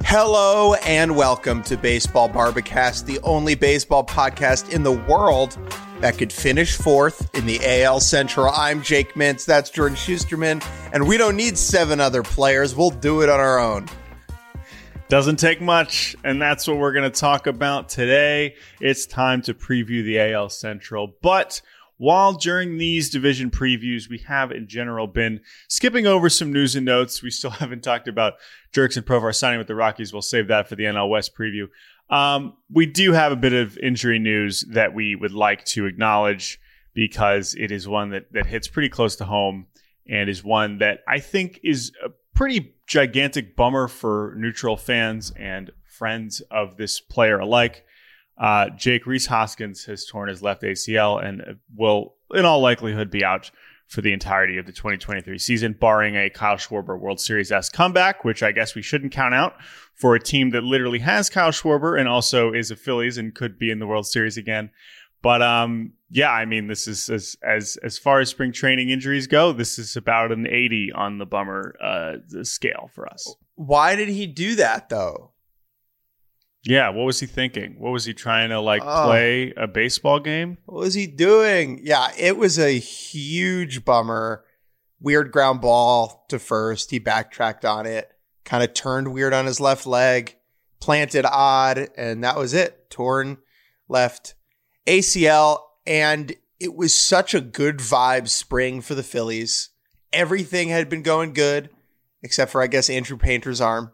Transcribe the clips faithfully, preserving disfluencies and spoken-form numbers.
Hello and welcome to Baseball Barbacast, the only baseball podcast in the world that could finish fourth in the A L Central. I'm Jake Mintz, that's Jordan Schusterman, and we don't need seven other players. We'll do it on our own. Doesn't take much, and that's what we're going to talk about today. It's time to preview the A L Central, but while during these division previews, we have in general been skipping over some news and notes. We still haven't talked about Jurickson Profar signing with the Rockies. We'll save that for the N L West preview. Um, we do have a bit of injury news that we would like to acknowledge because it is one that, that hits pretty close to home and is one that I think is a pretty gigantic bummer for neutral fans and friends of this player alike. Uh, Jake, Rhys Hoskins has torn his left A C L and will, in all likelihood, be out for the entirety of the twenty twenty-three season, barring a Kyle Schwarber World Series-esque comeback, which I guess we shouldn't count out for a team that literally has Kyle Schwarber and also is a Phillies and could be in the World Series again. But um, yeah, I mean, this is as as as far as spring training injuries go, this is about an eighty on the bummer uh, scale for us. Why did he do that, though? Yeah, what was he thinking? What was he trying to, like, oh. play a baseball game? What was he doing? Yeah, it was a huge bummer. Weird ground ball to first. He backtracked on it, kind of turned weird on his left leg, planted odd, and that was it. Torn left A C L, and it was such a good vibe spring for the Phillies. Everything had been going good, except for, I guess, Andrew Painter's arm.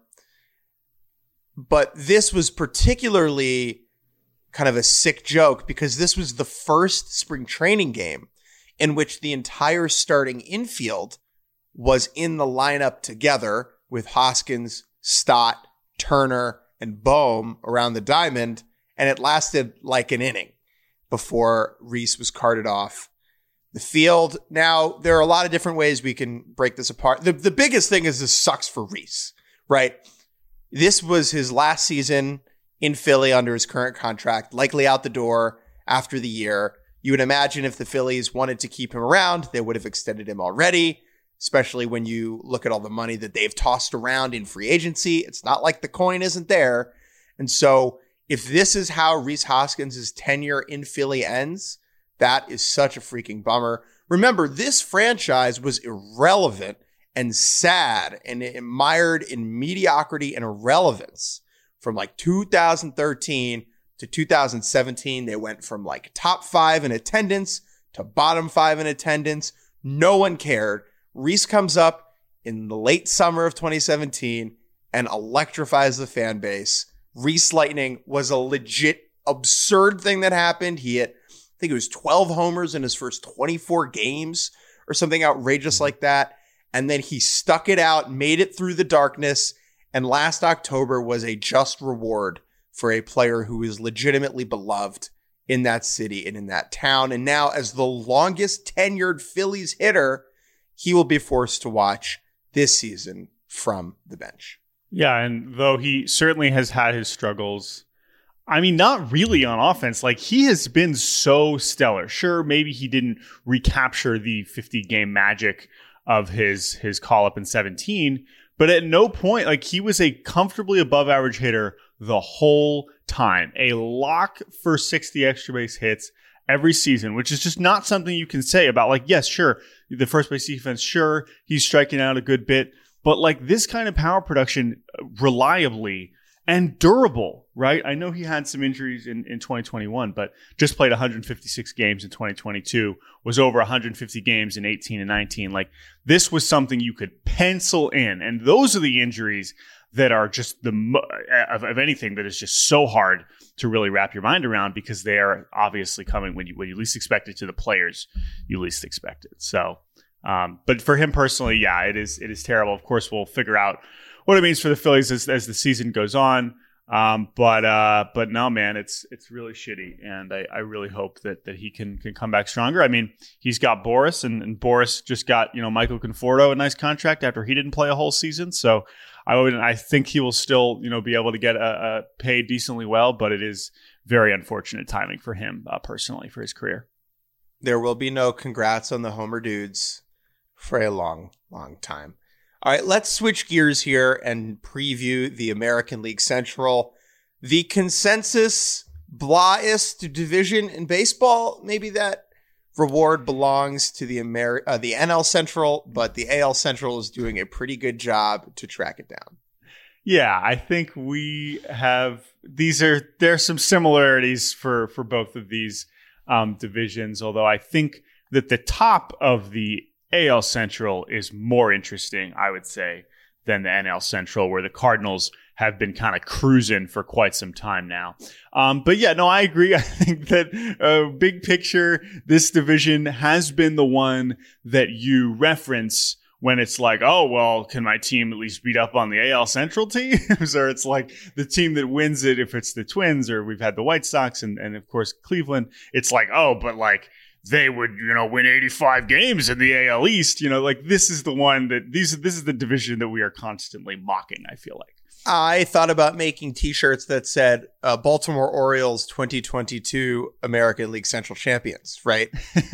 But this was particularly kind of a sick joke because this was the first spring training game in which the entire starting infield was in the lineup together with Hoskins, Stott, Turner, and Bohm around the diamond, and it lasted like an inning before Rhys was carted off the field. Now, there are a lot of different ways we can break this apart. The, the biggest thing is this sucks for Rhys, right? This was his last season in Philly under his current contract, likely out the door after the year. You would imagine if the Phillies wanted to keep him around, they would have extended him already, especially when you look at all the money that they've tossed around in free agency. It's not like the coin isn't there. And so if this is how Rhys Hoskins' tenure in Philly ends, that is such a freaking bummer. Remember, this franchise was irrelevant and sad and mired in mediocrity and irrelevance from like two thousand thirteen to two thousand seventeen. They went from like top five in attendance to bottom five in attendance. No one cared. Rhys comes up in the late summer of twenty seventeen and electrifies the fan base. Rhys Lightning was a legit absurd thing that happened. He hit, I think it was twelve homers in his first twenty-four games or something outrageous like that. And then he stuck it out, made it through the darkness, and last October was a just reward for a player who is legitimately beloved in that city and in that town. And now, as the longest tenured Phillies hitter, he will be forced to watch this season from the bench. Yeah, and though he certainly has had his struggles, I mean, not really on offense. Like, he has been so stellar. Sure, maybe he didn't recapture the fifty-game magic of his his call-up in seventeen, but at no point, like, he was a comfortably above-average hitter the whole time. A lock for sixty extra base hits every season, which is just not something you can say about, like, yes, sure, the first base defense, sure, he's striking out a good bit, but, like, this kind of power production reliably and durable, right? I know he had some injuries in, in twenty twenty-one, but just played one hundred fifty-six games in twenty twenty-two, was over one hundred fifty games in eighteen and nineteen. Like, this was something you could pencil in. And those are the injuries that are just the, of, of anything that is just so hard to really wrap your mind around because they are obviously coming when you, when you least expect it to the players you least expect it. So, um, but for him personally, yeah, it is, it is terrible. Of course, we'll figure out what it means for the Phillies as, as the season goes on. Um, but uh, but no, man, it's it's really shitty, and I, I really hope that that he can can come back stronger. I mean, he's got Boris, and, and Boris just got, you know, Michael Conforto a nice contract after he didn't play a whole season. So I would I think he will still, you know, be able to get a, a paid decently well, but it is very unfortunate timing for him uh, personally for his career. There will be no congrats on the Homer dudes for a long, long time. All right, let's switch gears here and preview the American League Central. The consensus blahist division in baseball, maybe that reward belongs to the Amer- uh, the N L Central, but the A L Central is doing a pretty good job to track it down. Yeah, I think we have these are there's some similarities for for both of these um, divisions, although I think that the top of the A L Central is more interesting, I would say, than the N L Central, where the Cardinals have been kind of cruising for quite some time now. Um, but yeah, no, I agree. I think that uh, big picture, this division has been the one that you reference when it's like, oh, well, can my team at least beat up on the A L Central teams? Or it's like the team that wins it, if it's the Twins, or we've had the White Sox and, and of course, Cleveland. It's like, oh, but like, they would, you know, win eighty-five games in the A L East. You know, like this is the one that these, this is the division that we are constantly mocking, I feel like. I thought about making t-shirts that said uh, Baltimore Orioles twenty twenty-two American League Central champions, right?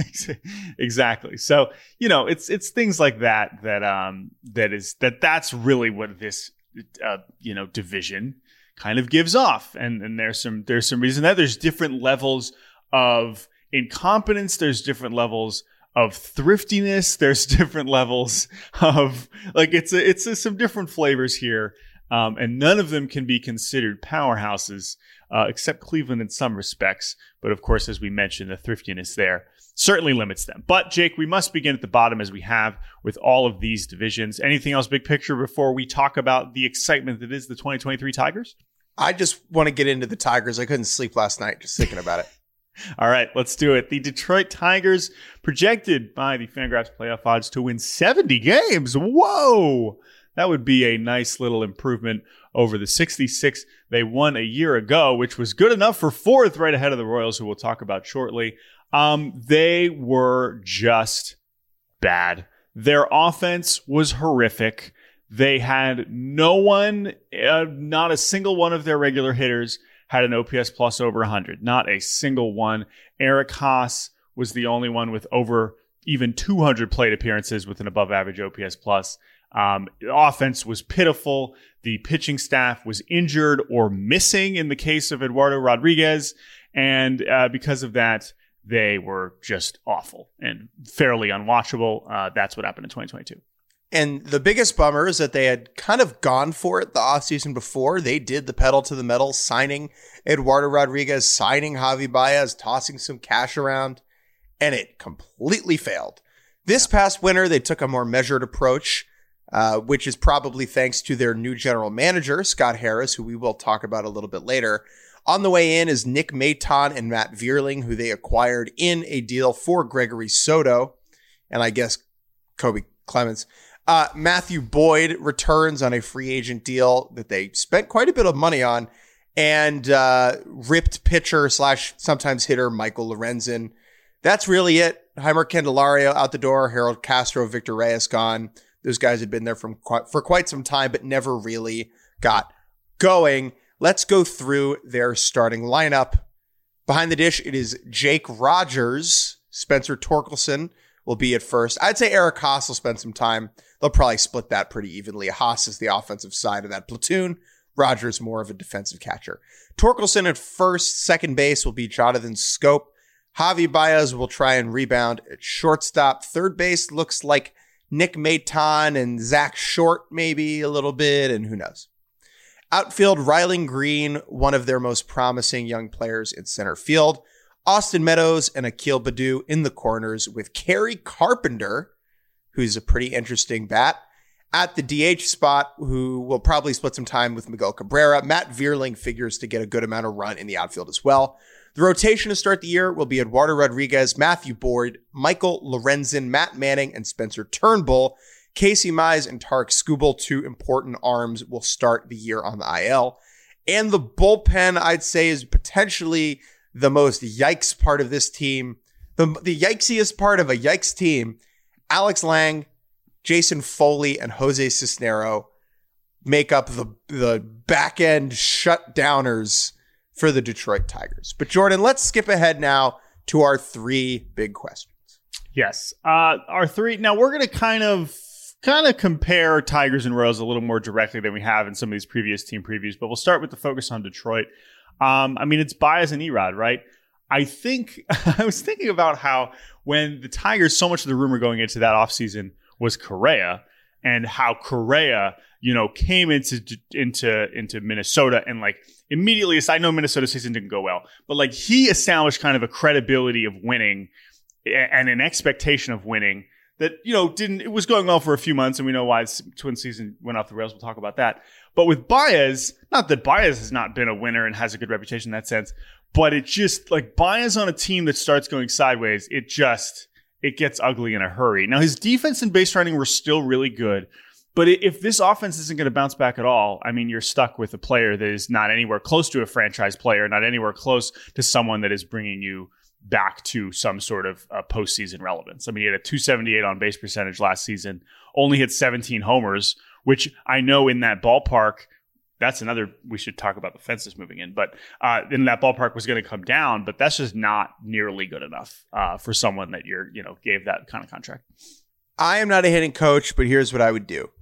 Exactly. So, you know, it's it's things like that that um that is that that's really what this uh, you know, division kind of gives off. And and there's some there's some reason that there's different levels of incompetence, there's different levels of thriftiness, there's different levels of like it's a, it's a, some different flavors here. Um, and none of them can be considered powerhouses, uh, except Cleveland in some respects. But of course, as we mentioned, the thriftiness there certainly limits them. But Jake, we must begin at the bottom as we have with all of these divisions. Anything else big picture before we talk about the excitement that is the twenty twenty-three Tigers? I just want to get into the Tigers. I couldn't sleep last night just thinking about it. All right, let's do it. The Detroit Tigers projected by the Fangraphs playoff odds to win seventy games. Whoa! That would be a nice little improvement over the sixty-six they won a year ago, which was good enough for fourth, right ahead of the Royals, who we'll talk about shortly. Um, they were just bad. Their offense was horrific. They had no one, uh, not a single one of their regular hitters had an O P S plus over one hundred. Not a single one. Eric Haas was the only one with over even two hundred plate appearances with an above average O P S plus. Um, the offense was pitiful. The pitching staff was injured or missing in the case of Eduardo Rodriguez. And uh, because of that, they were just awful and fairly unwatchable. Uh, that's what happened in twenty twenty-two. And the biggest bummer is that they had kind of gone for it the offseason before. They did the pedal to the metal, signing Eduardo Rodriguez, signing Javi Baez, tossing some cash around, and it completely failed. This past winter, they took a more measured approach. Uh, which is probably thanks to their new general manager, Scott Harris, who we will talk about a little bit later. On the way in is Nick Maton and Matt Vierling, who they acquired in a deal for Gregory Soto, and I guess Kobe Clemens. Uh, Matthew Boyd returns on a free agent deal that they spent quite a bit of money on, and uh, ripped pitcher slash sometimes hitter Michael Lorenzen. That's really it. Heimer Candelario out the door, Harold Castro, Victor Reyes gone. Those guys had been there from quite, for quite some time, but never really got going. Let's go through their starting lineup. Behind the dish, it is Jake Rogers. Spencer Torkelson will be at first. I'd say Eric Haas will spend some time. They'll probably split that pretty evenly. Haas is the offensive side of that platoon. Rogers more of a defensive catcher. Torkelson at first. Second base will be Jonathan Scope. Javi Baez will try and rebound at shortstop. Third base looks like Nick Maton and Zach Short maybe a little bit, and who knows. Outfield, Ryling Green, one of their most promising young players in center field. Austin Meadows and Akil Baddoo in the corners with Kerry Carpenter, who's a pretty interesting bat. At the D H spot, who will probably split some time with Miguel Cabrera. Matt Vierling figures to get a good amount of run in the outfield as well. The rotation to start the year will be Eduardo Rodriguez, Matthew Boyd, Michael Lorenzen, Matt Manning, and Spencer Turnbull. Casey Mize and Tarek Skubal, two important arms, will start the year on the I L. And the bullpen, I'd say, is potentially the most yikes part of this team. The, the yikesiest part of a yikes team. Alex Lang, Jason Foley, and Jose Cisnero make up the, the back-end shutdowners for the Detroit Tigers. But Jordan, let's skip ahead now to our three big questions. Yes. Uh, our three. Now we're going to kind of kind of compare Tigers and Royals a little more directly than we have in some of these previous team previews. But we'll start with the focus on Detroit. Um, I mean, it's Baez and Erod, right? I think I was thinking about how when the Tigers, so much of the rumor going into that offseason was Correa, and how Correa, you know, came into into into Minnesota and like immediately, I know Minnesota season didn't go well, but like he established kind of a credibility of winning and an expectation of winning that, you know, didn't, it was going well for a few months, and we know why Twin season went off the rails. We'll talk about that. But with Baez, not that Baez has not been a winner and has a good reputation in that sense, but it just, like, Baez on a team that starts going sideways, it just, it gets ugly in a hurry. Now, his defense and base running were still really good, but if this offense isn't going to bounce back at all, I mean, you're stuck with a player that is not anywhere close to a franchise player, not anywhere close to someone that is bringing you back to some sort of uh, postseason relevance. I mean, he had a two seventy-eight on base percentage last season, only hit seventeen homers, which I know in that ballpark, that's another, we should talk about the fences moving in, but uh, in that ballpark was going to come down, but that's just not nearly good enough uh, for someone that you're, you know, gave that kind of contract. I am not a hitting coach, but here's what I would do.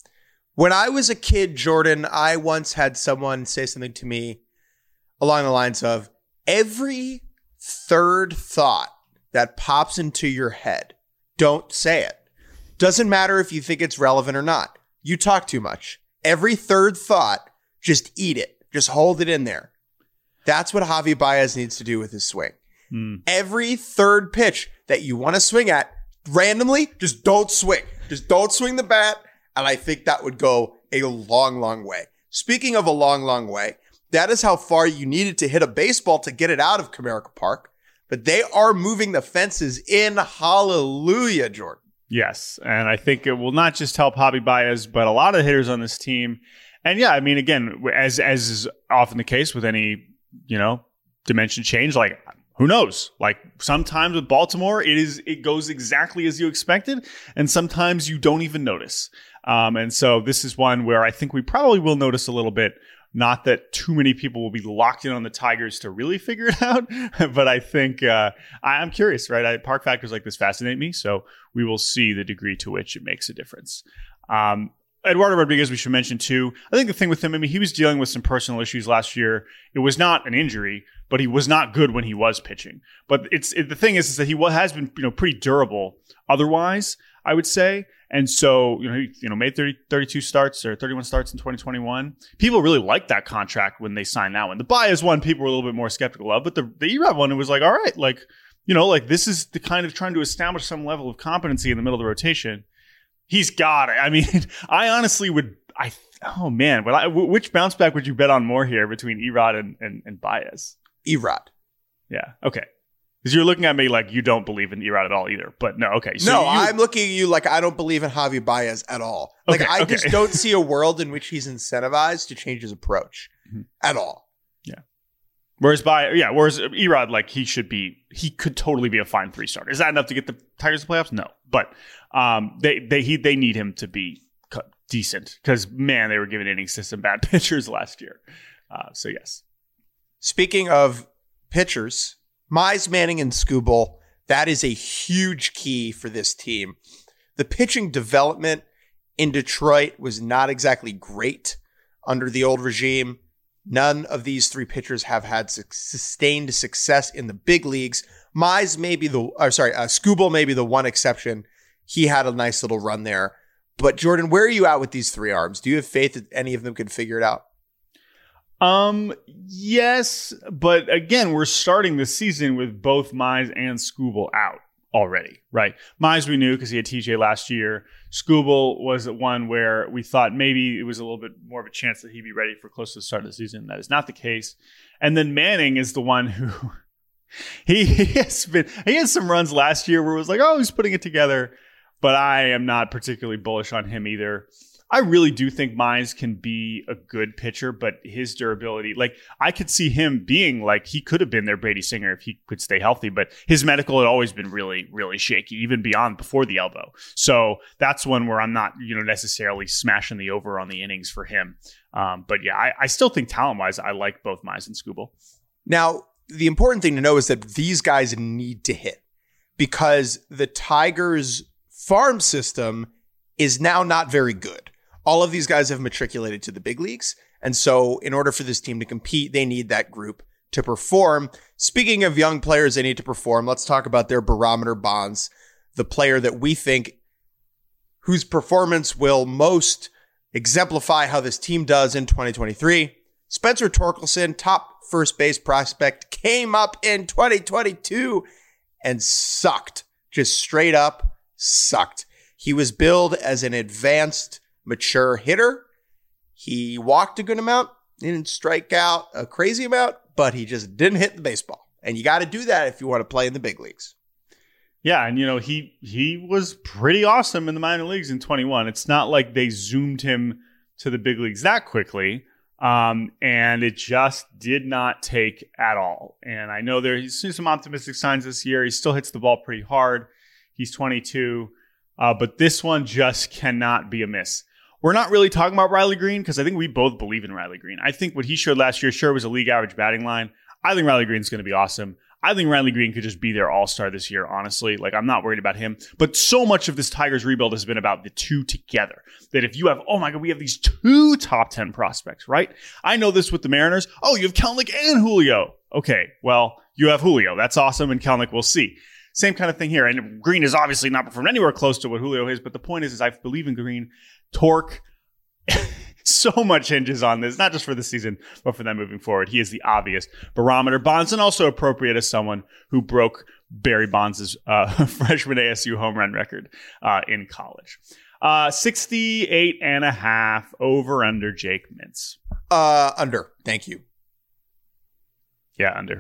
When I was a kid, Jordan, I once had someone say something to me along the lines of, every third thought that pops into your head, don't say it. Doesn't matter if you think it's relevant or not. You talk too much. Every third thought, just eat it. Just hold it in there. That's what Javi Baez needs to do with his swing. Mm. Every third pitch that you want to swing at, randomly, just don't swing. Just don't swing the bat. And I think that would go a long, long way. Speaking of a long, long way, that is how far you needed to hit a baseball to get it out of Comerica Park. But they are moving the fences in. Hallelujah, Jordan. Yes, and I think it will not just help Javi Baez, but a lot of hitters on this team. And yeah, I mean, again, as as is often the case with any, you know, dimension change, like, who knows? Like, sometimes with Baltimore, it is it goes exactly as you expected, and sometimes you don't even notice. Um, and so this is one where I think we probably will notice a little bit. Not that too many people will be locked in on the Tigers to really figure it out, but I think uh, I'm curious, right? I, park factors like this fascinate me, so we will see the degree to which it makes a difference. Um, Eduardo Rodriguez, we should mention too. I think the thing with him, I mean, he was dealing with some personal issues last year. It was not an injury, but he was not good when he was pitching. But it's it, the thing is, is that he has been, you know, pretty durable otherwise, I would say. And so, you know, he you know, made thirty, thirty-two starts or thirty-one starts in twenty twenty-one. People really liked that contract when they signed that one. The Baez one, people were a little bit more skeptical of, but the, the Erod one, it was like, all right, like, you know, like this is the kind of trying to establish some level of competency in the middle of the rotation. He's got it. I mean, I honestly would, I, oh man, but I, which bounce back would you bet on more here between Erod and, and, and Baez? Erod. Yeah. Okay. Because you're looking at me like you don't believe in Erod at all either. But no, okay. So no, you, I'm looking at you like I don't believe in Javi Baez at all. Like okay, I okay. just don't see a world in which he's incentivized to change his approach mm-hmm. at all. Yeah. Whereas by yeah, whereas Erod, like he should be, he could totally be a fine three starter. Is that enough to get the Tigers to playoffs? No, but um, they they he they need him to be decent because man, they were giving innings to some bad pitchers last year. Uh, so yes. Speaking of pitchers. Mize, Manning, and Skubal, that is a huge key for this team. The pitching development in Detroit was not exactly great under the old regime. None of these three pitchers have had su- sustained success in the big leagues. Mize may be the, or sorry, uh, Skubal may be the one exception. He had a nice little run there. But Jordan, where are you at with these three arms? Do you have faith that any of them can figure it out? Um, yes, but again, we're starting the season with both Mize and Skubal out already, right? Mize we knew because he had T J last year. Skubal was one where we thought maybe it was a little bit more of a chance that he'd be ready for close to the start of the season. That is not the case. And then Manning is the one who he, he has been, he had some runs last year where it was like, oh, he's putting it together, but I am not particularly bullish on him either. I really do think Mize can be a good pitcher, but his durability, like I could see him being like, he could have been their Brady Singer if he could stay healthy, but his medical had always been really, really shaky, even beyond before the elbow. So that's one where I'm not, you know, necessarily smashing the over on the innings for him. Um, but yeah, I, I still think talent wise, I like both Mize and Skubal. Now, the important thing to know is that these guys need to hit because the Tigers farm system is now not very good. All of these guys have matriculated to the big leagues. And so in order for this team to compete, they need that group to perform. Speaking of young players they need to perform, let's talk about their barometer Bonds, the player that we think whose performance will most exemplify how this team does in twenty twenty-three. Spencer Torkelson, top first base prospect, came up in twenty twenty-two and sucked. Just straight up sucked. He was billed as an advanced, mature hitter. He walked a good amount, didn't strike out a crazy amount, but he just didn't hit the baseball. And you got to do that if you want to play in the big leagues. Yeah, and you know, he he was pretty awesome in the minor leagues in twenty-one. It's not like they zoomed him to the big leagues that quickly. Um, and it just did not take at all. And I know there he's seen some optimistic signs this year. He still hits the ball pretty hard. He's twenty-two. Uh, but this one just cannot be a miss. We're not really talking about Riley Green because I think we both believe in Riley Green. I think what he showed last year sure was a league average batting line. I think Riley Green's going to be awesome. I think Riley Green could just be their all-star this year, honestly. Like, I'm not worried about him. But so much of this Tigers rebuild has been about the two together. That if you have, oh my God, we have these two top ten prospects, right? I know this with the Mariners. Oh, you have Kelenic and Julio. Okay, well, you have Julio. That's awesome, and Kelenic we'll see. Same kind of thing here. And Green is obviously not performed anywhere close to what Julio is, but the point is, is I believe in Green. Torque, so much hinges on this, not just for this season, but for them moving forward. He is the obvious barometer. Bonds, and also appropriate as someone who broke Barry Bonds' uh, freshman A S U home run record uh, in college. Uh, sixty-eight and a half over under Jake Mintz. Uh, under. Thank you. Yeah, under.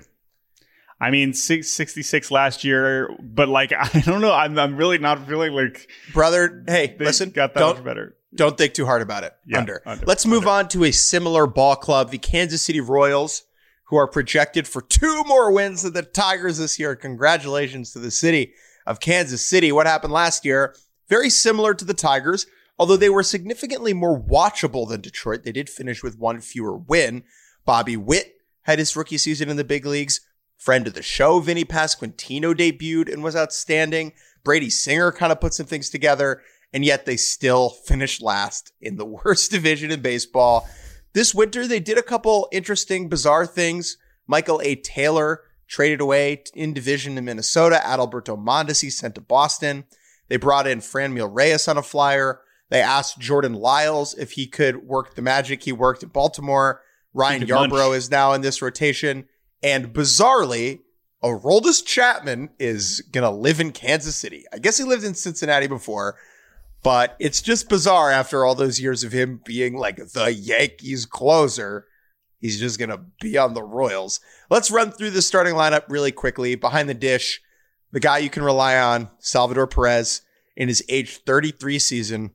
I mean, six, sixty-six last year, but like, I don't know. I'm, I'm really not feeling like. Brother, hey, listen. Got that much better. Don't think too hard about it. Yeah, under. under. Let's move under. on to a similar ball club, the Kansas City Royals, who are projected for two more wins than the Tigers this year. Congratulations to the city of Kansas City. What happened last year? Very similar to the Tigers, although they were significantly more watchable than Detroit. They did finish with one fewer win. Bobby Witt had his rookie season in the big leagues. Friend of the show, Vinny Pasquantino debuted and was outstanding. Brady Singer kind of put some things together. And yet they still finished last in the worst division in baseball. This winter, they did a couple interesting, bizarre things. Michael A. Taylor traded away in division in Minnesota. Adalberto Mondesi sent to Boston. They brought in Franmil Reyes on a flyer. They asked Jordan Lyles if he could work the magic he worked in Baltimore. Ryan Yarbrough is now in this rotation. And bizarrely, Aroldis Chapman is going to live in Kansas City. I guess he lived in Cincinnati before. But it's just bizarre after all those years of him being like the Yankees closer. He's just going to be on the Royals. Let's run through the starting lineup really quickly. Behind the dish, the guy you can rely on, Salvador Perez, in his age thirty-three season,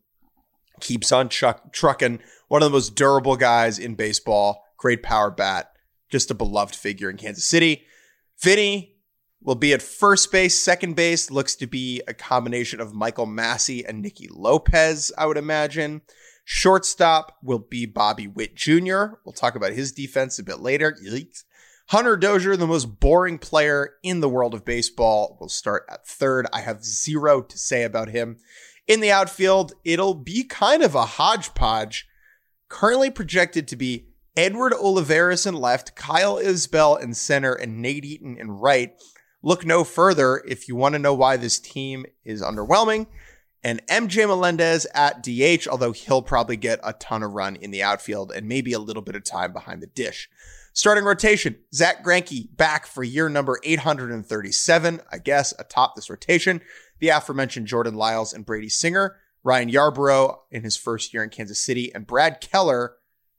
keeps on chuck- trucking. One of the most durable guys in baseball. Great power bat. Just a beloved figure in Kansas City. Vinny will be at first base. Second base looks to be a combination of Michael Massey and Nicky Lopez, I would imagine. Shortstop will be Bobby Witt Junior We'll talk about his defense a bit later. Yikes. Hunter Dozier, the most boring player in the world of baseball, will start at third. I have zero to say about him. In the outfield, it'll be kind of a hodgepodge. Currently projected to be Edward Olivares in left, Kyle Isbell in center, and Nate Eaton in right. Look no further if you want to know why this team is underwhelming. And M J Melendez at D H, although he'll probably get a ton of run in the outfield and maybe a little bit of time behind the dish. Starting rotation, Zach Greinke back for year number eight hundred thirty-seven, I guess, atop this rotation. The aforementioned Jordan Lyles and Brady Singer. Ryan Yarbrough in his first year in Kansas City. And Brad Keller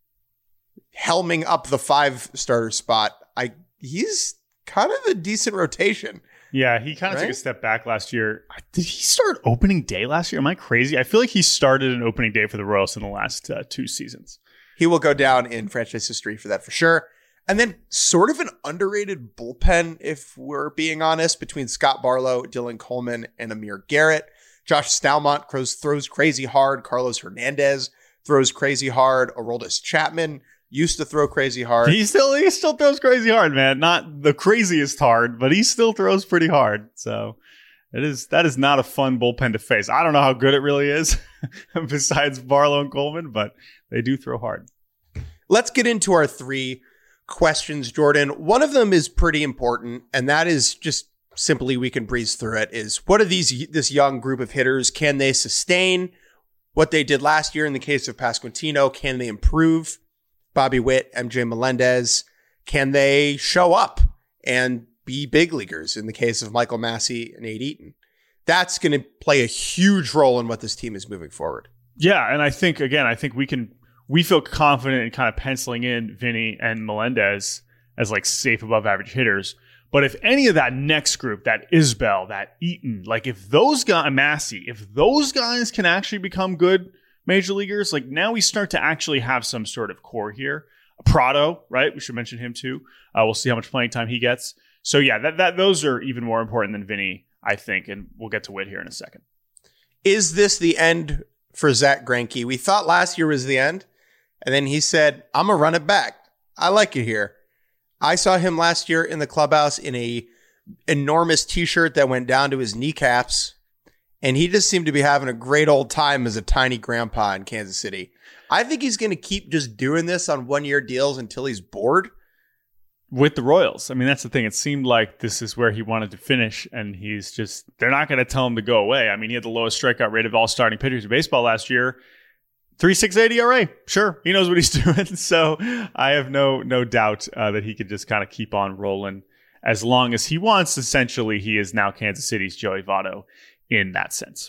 helming up the five-starter spot. I He's kind of a decent rotation. Yeah, he kind of right? took a step back last year. Did he start opening day last year? Am I crazy? I feel like he started an opening day for the Royals in the last uh, two seasons. He will go down in franchise history for that for sure. And then sort of an underrated bullpen, if we're being honest, between Scott Barlow, Dylan Coleman, and Amir Garrett. Josh Stalmont throws, throws crazy hard. Carlos Hernandez throws crazy hard. Aroldis Chapman used to throw crazy hard. He still he still throws crazy hard, man. Not the craziest hard, but he still throws pretty hard. So It is that is not a fun bullpen to face. I don't know how good it really is, besides Barlow and Coleman, but they do throw hard. Let's get into our three questions, Jordan. One of them is pretty important, and that is just simply, we can breeze through it, is what are these this young group of hitters? Can they sustain what they did last year in the case of Pasquantino? Can they improve? Bobby Witt, M J Melendez, can they show up and be big leaguers in the case of Michael Massey and Nate Eaton? That's going to play a huge role in what this team is moving forward. Yeah, and I think, again, I think we can, we feel confident in kind of penciling in Vinny and Melendez as like safe above average hitters. But if any of that next group, that Isbell, that Eaton, like if those guys, Massey, if those guys can actually become good major leaguers, like now we start to actually have some sort of core here. Prado, right? We should mention him too. Uh, we'll see how much playing time he gets. So yeah, that that those are even more important than Vinny, I think, and we'll get to Witt here in a second. Is this the end for Zach Greinke? We thought last year was the end, and then he said, I'm going to run it back. I like it here. I saw him last year in the clubhouse in a enormous t-shirt that went down to his kneecaps, and he just seemed to be having a great old time as a tiny grandpa in Kansas City. I think he's going to keep just doing this on one-year deals until he's bored. With the Royals. I mean, that's the thing. It seemed like this is where he wanted to finish, and he's just, they're not going to tell him to go away. I mean, he had the lowest strikeout rate of all starting pitchers in baseball last year. three point six eight E R A. Sure, he knows what he's doing. So I have no no doubt uh, that he could just kind of keep on rolling as long as he wants. Essentially, he is now Kansas City's Joey Votto in that sense.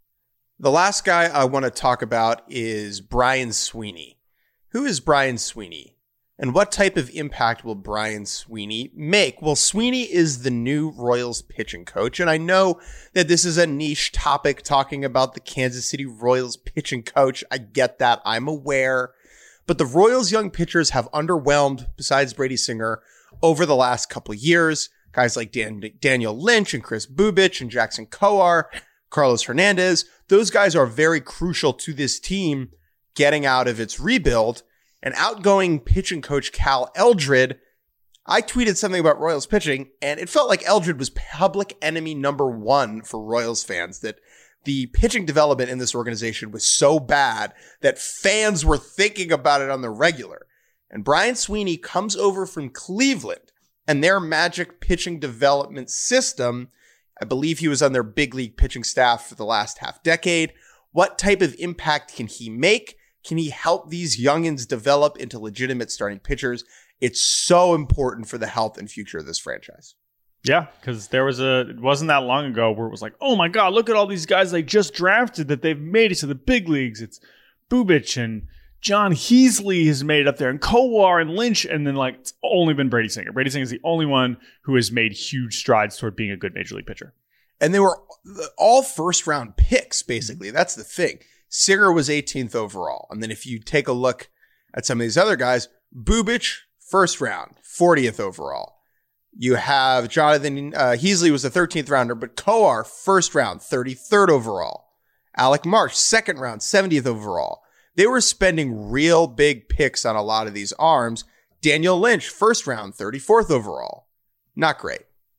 The last guy I want to talk about is Brian Sweeney. Who is Brian Sweeney? And what type of impact will Brian Sweeney make? Well, Sweeney is the new Royals pitching coach, and I know that this is a niche topic talking about the Kansas City Royals pitching coach. I get that. I'm aware. But the Royals' young pitchers have underwhelmed, besides Brady Singer, over the last couple of years. Guys like Dan, Daniel Lynch and Chris Bubich and Jackson Kowar, Carlos Hernandez. Those guys are very crucial to this team getting out of its rebuild. And outgoing pitching coach Cal Eldred, I tweeted something about Royals pitching, and it felt like Eldred was public enemy number one for Royals fans, that the pitching development in this organization was so bad that fans were thinking about it on the regular. And Brian Sweeney comes over from Cleveland and their magic pitching development system. I believe he was on their big league pitching staff for the last half decade. What type of impact can he make? Can he help these youngins develop into legitimate starting pitchers? It's so important for the health and future of this franchise. Yeah, because there was a, it wasn't that long ago where it was like, oh my God, look at all these guys they just drafted that they've made it to the big leagues. It's Bubich and John Heasley has made it up there, and Kowar and Lynch, and then like it's only been Brady Singer. Brady Singer is the only one who has made huge strides toward being a good major league pitcher. And they were all first round picks, basically. That's the thing. Singer was eighteenth overall. And then if you take a look at some of these other guys, Bubich, first round, fortieth overall. You have Jonathan uh, Heasley was the thirteenth rounder, but Kowar, first round, thirty-third overall. Alec Marsh, second round, seventieth overall. They were spending real big picks on a lot of these arms. Daniel Lynch, first round, thirty-fourth overall. Not great.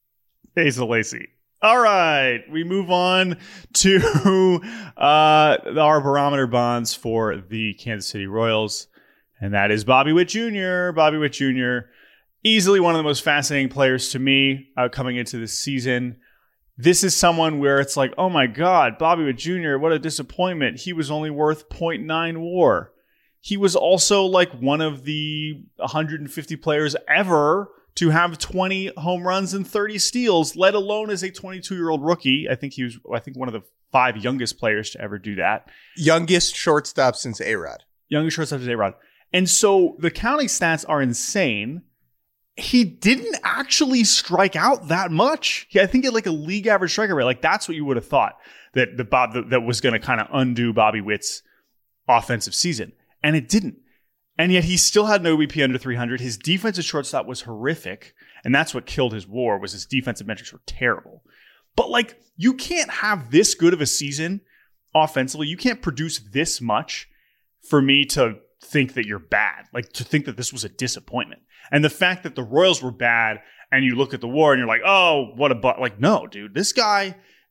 Asa Lacy. All right, we move on to uh, our barometer bonds for the Kansas City Royals, and that is Bobby Witt Junior Bobby Witt Junior, easily one of the most fascinating players to me uh, coming into this season. This is someone where it's like, oh my God, Bobby Witt Junior, what a disappointment. He was only worth zero point nine WAR. He was also like one of the one hundred fifty players ever to have twenty home runs and thirty steals, let alone as a twenty-two-year-old rookie. I think he was, I think, one of the five youngest players to ever do that. Youngest shortstop since A-Rod. Youngest shortstop since A-Rod. And so the counting stats are insane. He didn't actually strike out that much. He, I think, he had like a league average strikeout rate. Like that's what you would have thought that the Bob that, that was going to kind of undo Bobby Witt's offensive season, and it didn't. And yet he still had an O B P under three hundred. His defensive shortstop was horrific. And that's what killed his WAR, was his defensive metrics were terrible. But like, you can't have this good of a season offensively. You can't produce this much for me to think that you're bad. Like, to think that this was a disappointment. And the fact that the Royals were bad and you look at the WAR and you're like, oh, what a butt. Like, no, dude, this guy,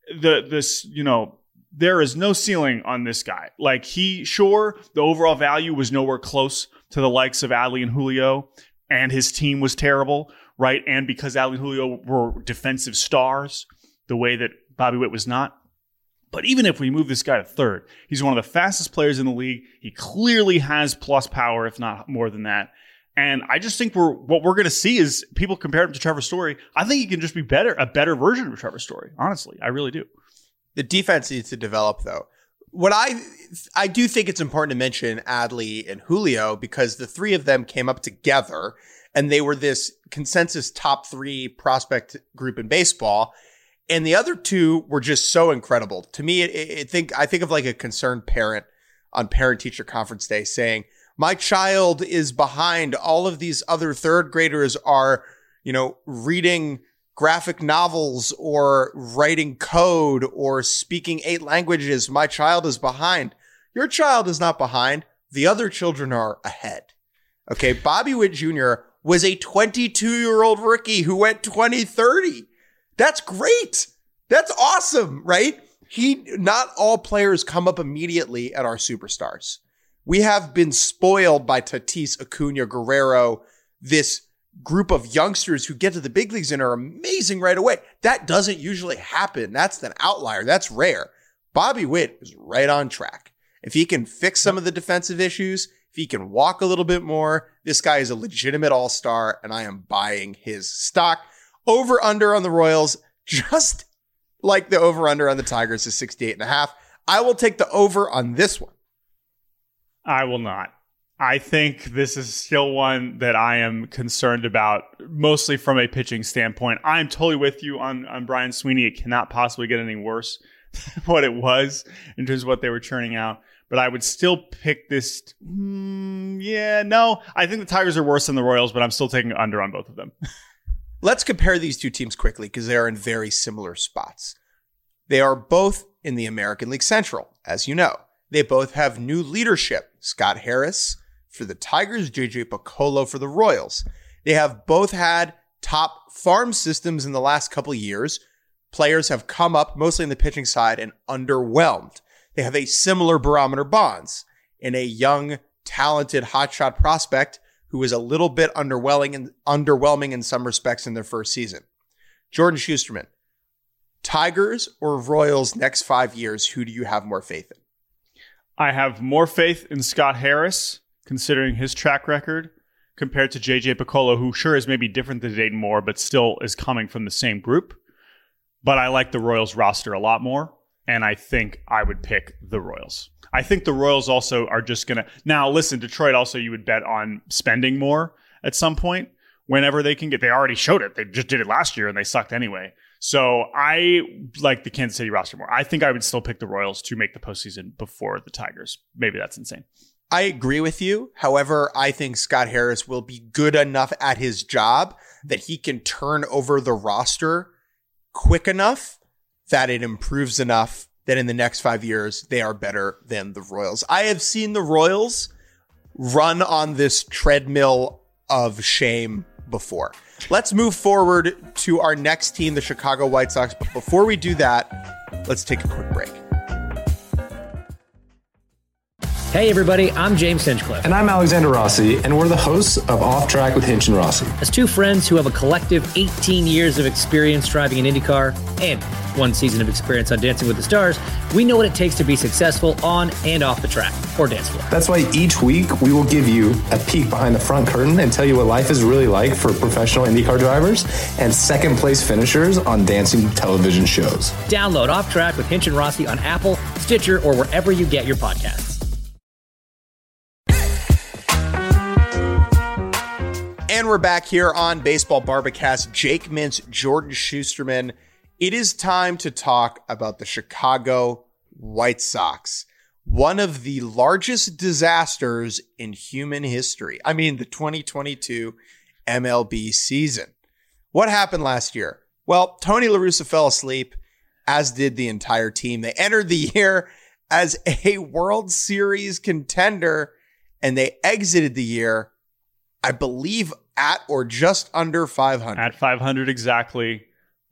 the this, you know, there is no ceiling on this guy. Like he, sure, the overall value was nowhere close to the likes of Adley and Julio, and his team was terrible, right? And because Adley and Julio were defensive stars, the way that Bobby Witt was not. But even if we move this guy to third, he's one of the fastest players in the league. He clearly has plus power, if not more than that. And I just think we're what we're going to see is people compare him to Trevor Story. I think he can just be better, a better version of Trevor Story. Honestly, I really do. The defense needs to develop, though. What I I do think it's important to mention Adley and Julio because the three of them came up together and they were this consensus top three prospect group in baseball. And the other two were just so incredible. To me, it, it think I think of like a concerned parent on parent-teacher conference day saying, my child is behind. All of these other third graders are, you know, reading graphic novels or writing code or speaking eight languages. My child is behind. Your child is not behind. The other children are ahead. Okay. Bobby Witt Junior was a twenty-two-year-old rookie who went twenty thirty. That's great. That's awesome, right? He, not all players come up immediately at our superstars. We have been spoiled by Tatis, Acuna, Guerrero, this group of youngsters who get to the big leagues and are amazing right away. That doesn't usually happen. That's an outlier. That's rare. Bobby Witt is right on track. If he can fix some of the defensive issues, if he can walk a little bit more, this guy is a legitimate all-star, and I am buying his stock. Over-under on the Royals, just like the over-under on the Tigers is sixty-eight and a half. I will take the over on this one. I will not. I think this is still one that I am concerned about, mostly from a pitching standpoint. I'm totally with you on, on Brian Sweeney. It cannot possibly get any worse than what it was in terms of what they were churning out. But I would still pick this. Mm, yeah, no. I think the Tigers are worse than the Royals, but I'm still taking under on both of them. Let's compare these two teams quickly because they are in very similar spots. They are both in the American League Central, as you know. They both have new leadership. Scott Harris for the Tigers, J J Picollo for the Royals. They have both had top farm systems in the last couple of years. Players have come up, mostly in the pitching side, and underwhelmed. They have a similar barometer bonds in a young, talented, hotshot prospect who is a little bit underwhelming and underwhelming in some respects in their first season. Jordan Schusterman, Tigers or Royals next five years, who do you have more faith in? I have more faith in Scott Harris, considering his track record, compared to J J Picollo, who sure is maybe different than Dayton Moore, but still is coming from the same group. But I like the Royals roster a lot more, and I think I would pick the Royals. I think the Royals also are just going to... Now, listen, Detroit also, you would bet on spending more at some point whenever they can get... They already showed it. They just did it last year, and they sucked anyway. So I like the Kansas City roster more. I think I would still pick the Royals to make the postseason before the Tigers. Maybe that's insane. I agree with you. However, I think Scott Harris will be good enough at his job that he can turn over the roster quick enough that it improves enough that in the next five years, they are better than the Royals. I have seen the Royals run on this treadmill of shame before. Let's move forward to our next team, the Chicago White Sox. But before we do that, let's take a quick break. Hey everybody, I'm James Hinchcliffe. And I'm Alexander Rossi, and we're the hosts of Off Track with Hinch and Rossi. As two friends who have a collective eighteen years of experience driving an IndyCar and one season of experience on Dancing with the Stars, we know what it takes to be successful on and off the track or dance floor. That's why each week we will give you a peek behind the front curtain and tell you what life is really like for professional IndyCar drivers and second place finishers on dancing television shows. Download Off Track with Hinch and Rossi on Apple, Stitcher, or wherever you get your podcasts. And we're back here on Baseball Barbacast. Jake Mintz, Jordan Schusterman. It is time to talk about the Chicago White Sox. One of the largest disasters in human history. I mean, the twenty twenty-two M L B season. What happened last year? Well, Tony La Russa fell asleep, as did the entire team. They entered the year as a World Series contender, and they exited the year, I believe, at or just under five hundred. At five hundred exactly.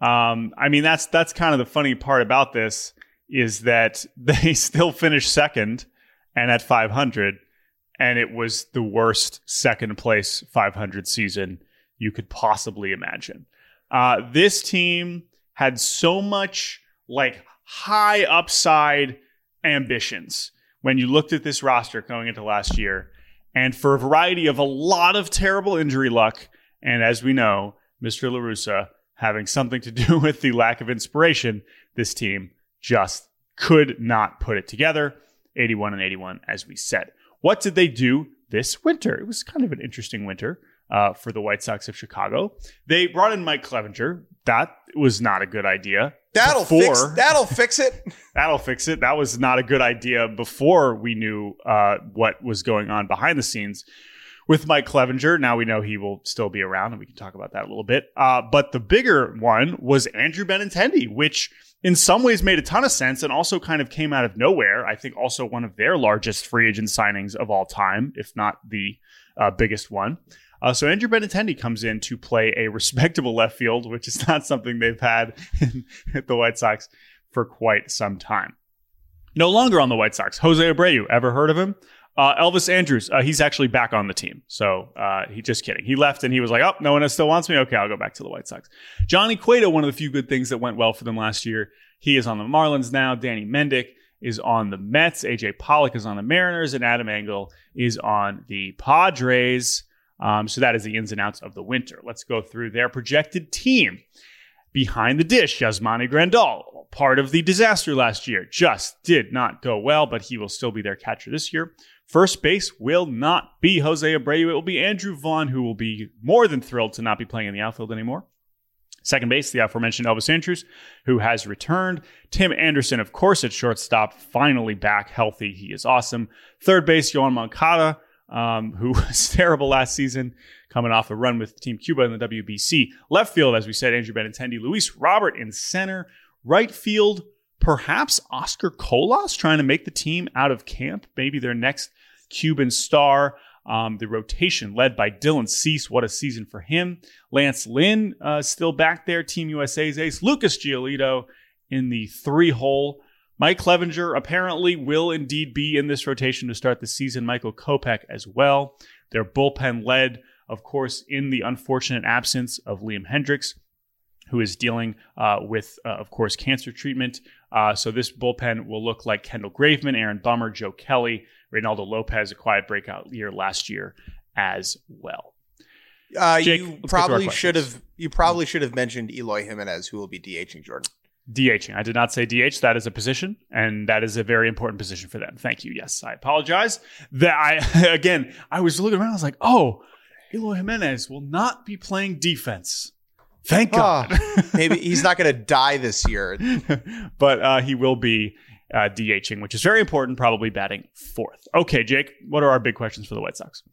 Um, I mean, that's that's kind of the funny part about this is that they still finished second and at five hundred, and it was the worst second place five hundred season you could possibly imagine. Uh, this team had so much like high upside ambitions when you looked at this roster going into last year, and for a variety of a lot of terrible injury luck, and as we know, Mister La Russa having something to do with the lack of inspiration, this team just could not put it together. eighty-one and eighty-one, as we said. What did they do this winter? It was kind of an interesting winter uh, for the White Sox of Chicago. They brought in Mike Clevenger. That was not a good idea. That'll before, fix. That'll fix it. That'll fix it. That was not a good idea before we knew uh, what was going on behind the scenes with Mike Clevenger. Now we know he will still be around, and we can talk about that a little bit. Uh, but the bigger one was Andrew Benintendi, which in some ways made a ton of sense and also kind of came out of nowhere. I think also one of their largest free agent signings of all time, if not the uh, biggest one. Uh, so Andrew Benintendi comes in to play a respectable left field, which is not something they've had in, at the White Sox for quite some time. No longer on the White Sox, Jose Abreu. Ever heard of him? Uh, Elvis Andrus, uh, he's actually back on the team. So uh, he just kidding. He left and he was like, oh, no one still wants me? Okay, I'll go back to the White Sox. Johnny Cueto, one of the few good things that went well for them last year. He is on the Marlins now. Danny Mendick is on the Mets. A J Pollock is on the Mariners. And Adam Engel is on the Padres. Um, so that is the ins and outs of the winter. Let's go through their projected team. Behind the dish, Yasmani Grandal, part of the disaster last year, just did not go well, but he will still be their catcher this year. First base will not be Jose Abreu. It will be Andrew Vaughn, who will be more than thrilled to not be playing in the outfield anymore. Second base, the aforementioned Elvis Andrus, who has returned. Tim Anderson, of course, at shortstop, finally back healthy. He is awesome. Third base, Yoan Moncada, um, who was terrible last season, coming off a run with Team Cuba in the W B C. Left field, as we said, Andrew Benintendi. Luis Robert in center. Right field, perhaps Oscar Colas trying to make the team out of camp. Maybe their next Cuban star. Um, the rotation led by Dylan Cease. What a season for him. Lance Lynn uh, still back there. Team U S A's ace. Lucas Giolito in the three hole. Mike Clevenger apparently will indeed be in this rotation to start the season. Michael Kopech as well. Their bullpen led, of course, in the unfortunate absence of Liam Hendriks, who is dealing uh, with, uh, of course, cancer treatment. Uh, so this bullpen will look like Kendall Graveman, Aaron Bummer, Joe Kelly, Reynaldo Lopez, a quiet breakout year last year as well. Uh, Jake, you probably should have you probably should have mentioned Eloy Jimenez, who will be DHing Jordan. DHing. I did not say D H. That is a position, and that is a very important position for them. Thank you. Yes, I apologize. That I again, I was looking around. I was like, oh, Eloy Jimenez will not be playing defense. Thank God. Oh, maybe he's not going to die this year. But uh, he will be uh, DHing, which is very important, probably batting fourth. Okay, Jake, what are our big questions for the White Sox?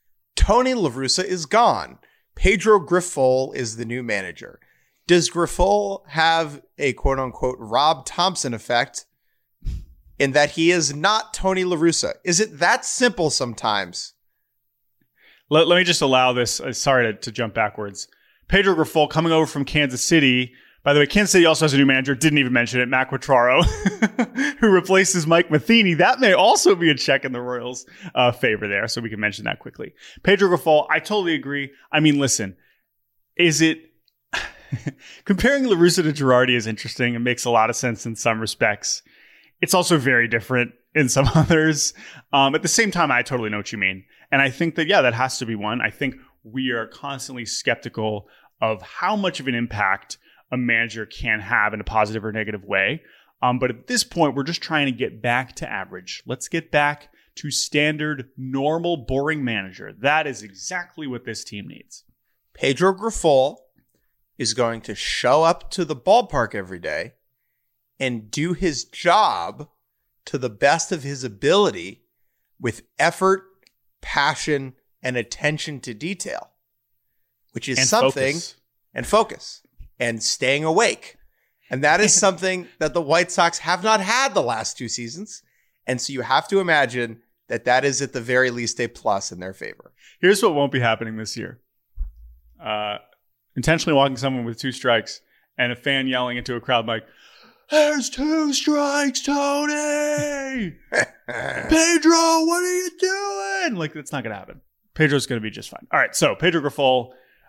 Tony La Russa is gone. Pedro Grifol is the new manager. Does Grifol have a quote-unquote Rob Thompson effect in that he is not Tony La Russa? Is it that simple sometimes? Let, let me just allow this. Uh, sorry to, to jump backwards. Pedro Grifol coming over from Kansas City. By the way, Kansas City also has a new manager. Didn't even mention it. Matt Quatraro, who replaces Mike Matheny. That may also be a check in the Royals' uh, favor there. So we can mention that quickly. Pedro Grifol, I totally agree. I mean, listen, is it... Comparing La Russa to Girardi is interesting. It makes a lot of sense in some respects. It's also very different in some others. Um, at the same time, I totally know what you mean. And I think that, yeah, that has to be one. I think we are constantly skeptical of how much of an impact a manager can have in a positive or negative way. Um, but at this point, we're just trying to get back to average. Let's get back to standard, normal, boring manager. That is exactly what this team needs. Pedro Grifol is going to show up to the ballpark every day and do his job to the best of his ability with effort, passion, and attention to detail, which is and something, focus. and focus, and staying awake. And that is something that the White Sox have not had the last two seasons. And so you have to imagine that that is at the very least a plus in their favor. Here's what won't be happening this year. Uh, intentionally walking someone with two strikes and a fan yelling into a crowd like, "There's two strikes, Tony! Pedro, what are you doing?" Like, that's not going to happen. Pedro's going to be just fine. All right, so Pedro Grifol,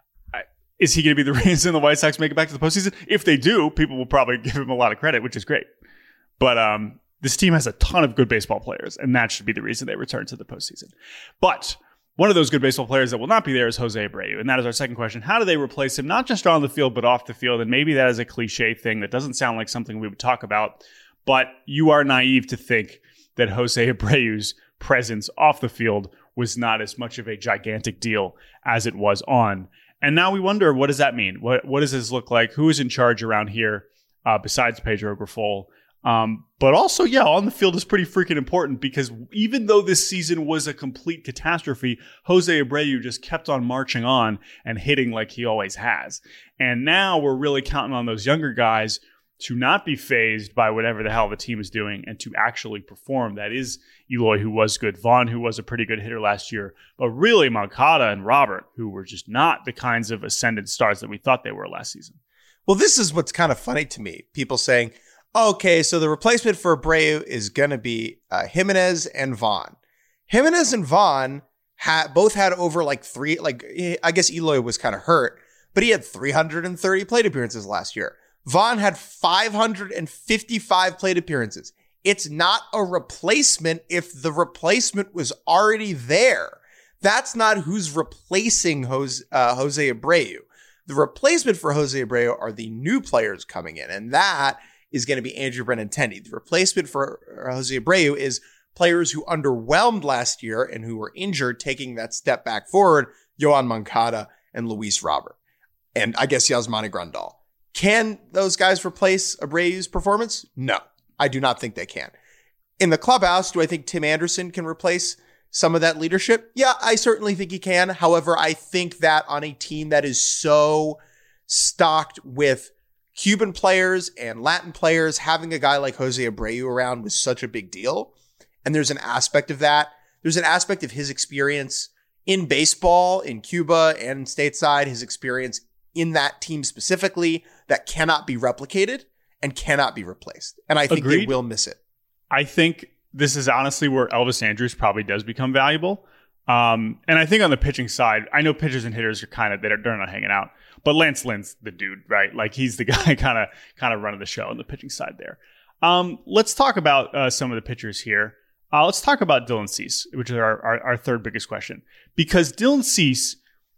is he going to be the reason the White Sox make it back to the postseason? If they do, people will probably give him a lot of credit, which is great. But um, this team has a ton of good baseball players, and that should be the reason they return to the postseason. But one of those good baseball players that will not be there is Jose Abreu, and that is our second question. How do they replace him, not just on the field, but off the field? And maybe that is a cliche thing that doesn't sound like something we would talk about, but you are naive to think that Jose Abreu's presence off the field was not as much of a gigantic deal as it was on. And now we wonder, what does that mean? What what does this look like? Who is in charge around here uh, besides Pedro Grifol? Um, but also, yeah, on the field is pretty freaking important, because even though this season was a complete catastrophe, Jose Abreu just kept on marching on and hitting like he always has. And now we're really counting on those younger guys to not be fazed by whatever the hell the team is doing and to actually perform. That is Eloy, who was good, Vaughn, who was a pretty good hitter last year, but really Moncada and Robert, who were just not the kinds of ascendant stars that we thought they were last season. Well, this is what's kind of funny to me. People saying, okay, so the replacement for Abreu is going to be uh, Jimenez and Vaughn. Jimenez and Vaughn ha- both had over like three, like I guess Eloy was kind of hurt, but he had three hundred thirty plate appearances last year. Vaughn had five hundred fifty-five plate appearances. It's not a replacement if the replacement was already there. That's not who's replacing Jose, uh, Jose Abreu. The replacement for Jose Abreu are the new players coming in, and that is going to be Andrew Benintendi. The replacement for Jose Abreu is players who underwhelmed last year and who were injured, taking that step back forward, Yohan Moncada and Luis Robert, and I guess Yasmani Grandal. Can those guys replace Abreu's performance? No, I do not think they can. In the clubhouse, do I think Tim Anderson can replace some of that leadership? Yeah, I certainly think he can. However, I think that on a team that is so stocked with Cuban players and Latin players, having a guy like Jose Abreu around was such a big deal. And there's an aspect of that. There's an aspect of his experience in baseball, in Cuba and stateside, his experience in that team specifically, that cannot be replicated and cannot be replaced. And I think Agreed. They will miss it. I think this is honestly where Elvis Andrus probably does become valuable. Um, and I think on the pitching side, I know pitchers and hitters are kind of, they're, they're not hanging out. But Lance Lynn's the dude, right? Like, he's the guy kind of kind of running the show on the pitching side there. Um, let's talk about uh, some of the pitchers here. Uh, let's talk about Dylan Cease, which is our, our, our third biggest question. Because Dylan Cease,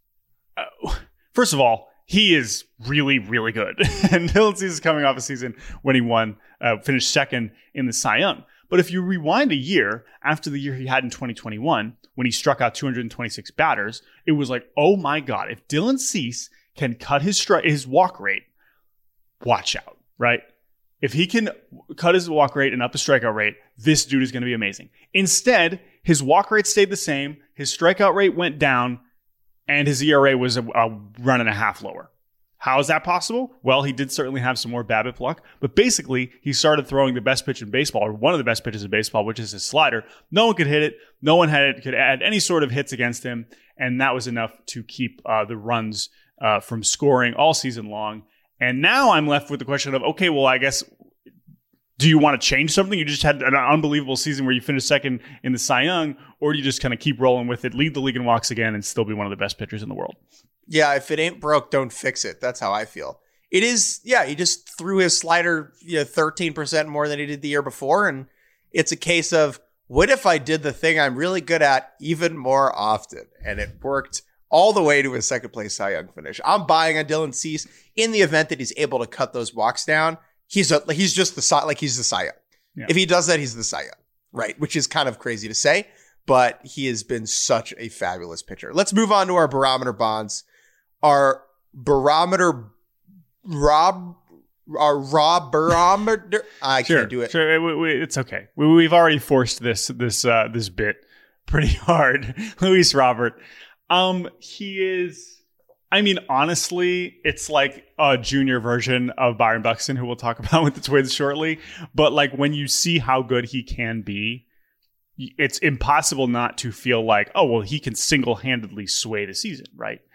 uh, first of all, he is really, really good. And Dylan Cease is coming off a season when he won, uh, finished second in the Cy Young. But if you rewind a year after the year he had in twenty twenty-one, when he struck out two hundred twenty-six batters, it was like, oh my God, if Dylan Cease can cut his stri- his walk rate, watch out, right? If he can cut his walk rate and up the strikeout rate, this dude is going to be amazing. Instead, his walk rate stayed the same, his strikeout rate went down, and his E R A was a, a run and a half lower. How is that possible? Well, he did certainly have some more BABIP luck, but basically he started throwing the best pitch in baseball, or one of the best pitches in baseball, which is his slider. No one could hit it. No one had could add any sort of hits against him, and that was enough to keep uh, the runs uh, from scoring all season long. And now I'm left with the question of, okay, well, I guess, do you want to change something? You just had an unbelievable season where you finished second in the Cy Young, or do you just kind of keep rolling with it, lead the league in walks again, and still be one of the best pitchers in the world? Yeah, if it ain't broke, don't fix it. That's how I feel. It is, yeah, he just threw his slider, you know, thirteen percent more than he did the year before, and it's a case of, what if I did the thing I'm really good at even more often? And it worked all the way to his second place Cy Young finish. I'm buying on Dylan Cease in the event that he's able to cut those walks down. He's a, he's just the Cy, like he's the Cy Young. Yeah. If he does that, he's the Cy Young, right? Which is kind of crazy to say, but he has been such a fabulous pitcher. Let's move on to our barometer bonds. Our barometer, Rob, our raw barometer. I sure, can't do it. Sure, we, we, it's okay. We, we've already forced this this uh, this bit pretty hard. Luis Robert, um, he is. I mean, honestly, it's like a junior version of Byron Buxton, who we'll talk about with the Twins shortly. But like, when you see how good he can be, it's impossible not to feel like, oh well, he can single handedly sway the season, right?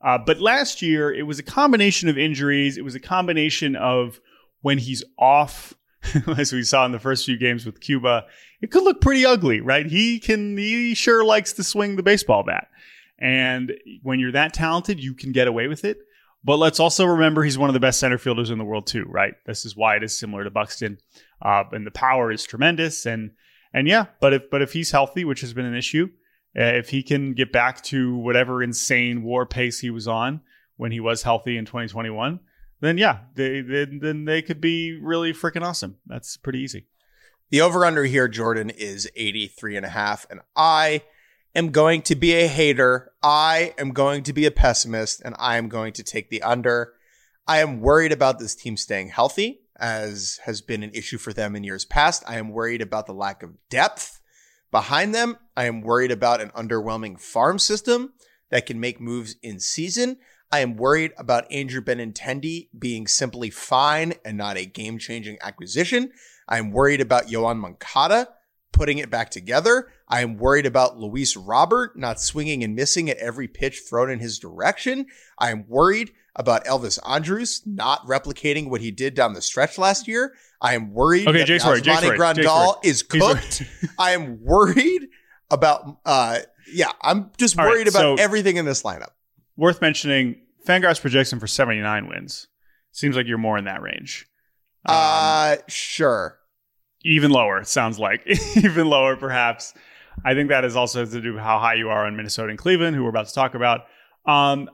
Uh, but last year, it was a combination of injuries. It was a combination of when he's off, as we saw in the first few games with Cuba, it could look pretty ugly, right? He can, he sure likes to swing the baseball bat. And when you're that talented, you can get away with it. But let's also remember he's one of the best center fielders in the world too, right? This is why it is similar to Buxton. Uh, and the power is tremendous. And and yeah, but if but if he's healthy, which has been an issue, uh, if he can get back to whatever insane war pace he was on when he was healthy in twenty twenty-one, then yeah, they, they then they could be really freaking awesome. That's pretty easy. The over-under here, Jordan, is eighty-three and a half. And I am going to be a hater. I am going to be a pessimist, and I am going to take the under. I am worried about this team staying healthy, as has been an issue for them in years past. I am worried about the lack of depth behind them. I am worried about an underwhelming farm system that can make moves in season. I am worried about Andrew Benintendi being simply fine and not a game-changing acquisition. I am worried about Yoan Moncada putting it back together. I am worried about Luis Robert not swinging and missing at every pitch thrown in his direction. I am worried about Elvis Andrus not replicating what he did down the stretch last year. I am worried okay, that Jay's right, Yasmani right, Grandal right. is cooked. I am worried about, uh, yeah, I'm just All worried right, about so everything in this lineup. Worth mentioning, Fangraphs projects him for seventy-nine wins. Seems like you're more in that range. Um, Uh, sure. Even lower, it sounds like. Even lower, perhaps. I think that is also to do with how high you are on Minnesota and Cleveland, who we're about to talk about. Um,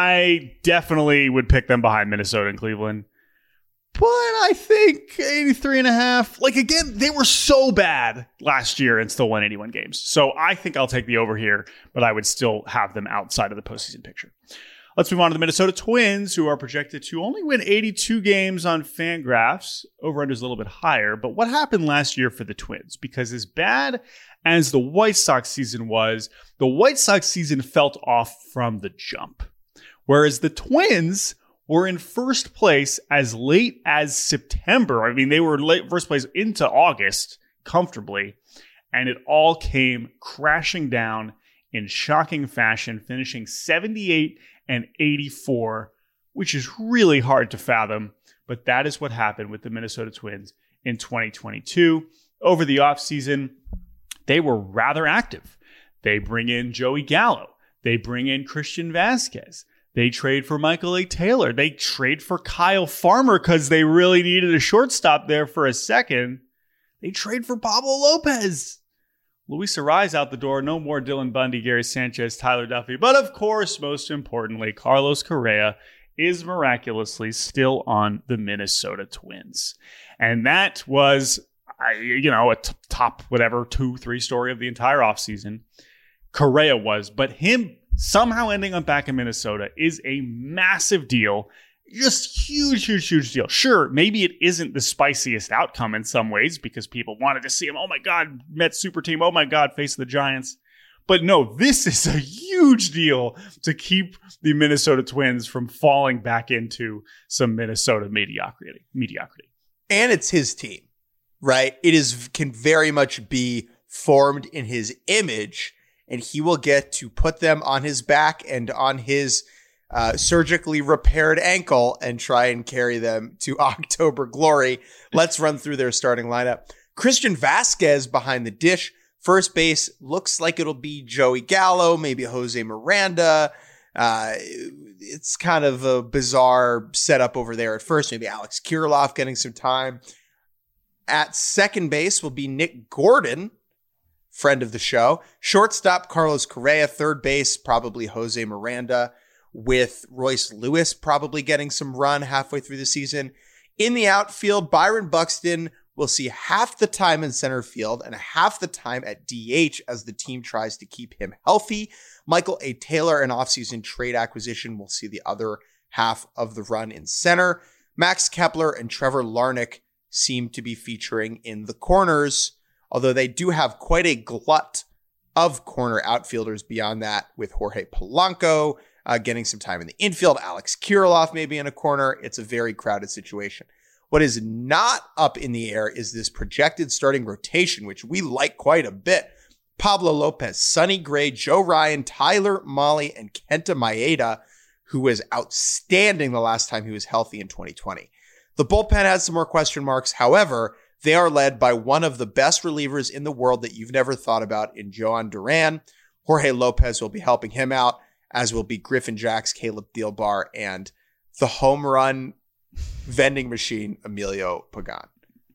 I definitely would pick them behind Minnesota and Cleveland. But I think eighty-three and a half. Like, again, they were so bad last year and still won eighty-one games. So I think I'll take the over here, but I would still have them outside of the postseason picture. Let's move on to the Minnesota Twins, who are projected to only win eighty-two games on Fangraphs. Over-under is a little bit higher. But what happened last year for the Twins? Because as bad as the White Sox season was, the White Sox season felt off from the jump. Whereas the Twins were in first place as late as September. I mean, they were late first place into August comfortably. And it all came crashing down in shocking fashion, finishing seventy-eight and eighty-four, which is really hard to fathom. But that is what happened with the Minnesota Twins in twenty twenty-two. Over the offseason, they were rather active. They bring in Joey Gallo. They bring in Christian Vasquez. They trade for Michael A. Taylor. They trade for Kyle Farmer because they really needed a shortstop there for a second. They trade for Pablo Lopez. Luis Arraez out the door. No more Dylan Bundy, Gary Sanchez, Tyler Duffy. But of course, most importantly, Carlos Correa is miraculously still on the Minnesota Twins. And that was, you know, a t- top, whatever, two, three story of the entire offseason. Correa was. But him somehow ending up back in Minnesota is a massive deal. Just huge, huge, huge deal. Sure, maybe it isn't the spiciest outcome in some ways because people wanted to see him. Oh my God, Mets super team. Oh my God, face the Giants. But no, this is a huge deal to keep the Minnesota Twins from falling back into some Minnesota mediocrity. mediocrity. And it's his team, right? It is can very much be formed in his image, and he will get to put them on his back and on his Uh, surgically repaired ankle and try and carry them to October glory. Let's run through their starting lineup. Christian Vasquez behind the dish. First base looks like it'll be Joey Gallo, maybe Jose Miranda. Uh, it's kind of a bizarre setup over there at first. Maybe Alex Kirilloff getting some time. At second base will be Nick Gordon, friend of the show. Shortstop, Carlos Correa. Third base, probably Jose Miranda, with Royce Lewis probably getting some run halfway through the season. In the outfield, Byron Buxton will see half the time in center field and half the time at D H as the team tries to keep him healthy. Michael A. Taylor, an offseason trade acquisition, will see the other half of the run in center. Max Kepler and Trevor Larnach seem to be featuring in the corners, although they do have quite a glut of corner outfielders beyond that, with Jorge Polanco Uh, getting some time in the infield. Alex Kirilloff maybe in a corner. It's a very crowded situation. What is not up in the air is this projected starting rotation, which we like quite a bit. Pablo Lopez, Sonny Gray, Joe Ryan, Tyler Mahle, and Kenta Maeda, who was outstanding the last time he was healthy in twenty twenty. The bullpen has some more question marks. However, they are led by one of the best relievers in the world that you've never thought about in Joan Duran. Jorge Lopez will be helping him out, as will be Griffin Jacks, Caleb Thielbar, and the home run vending machine, Emilio Pagan.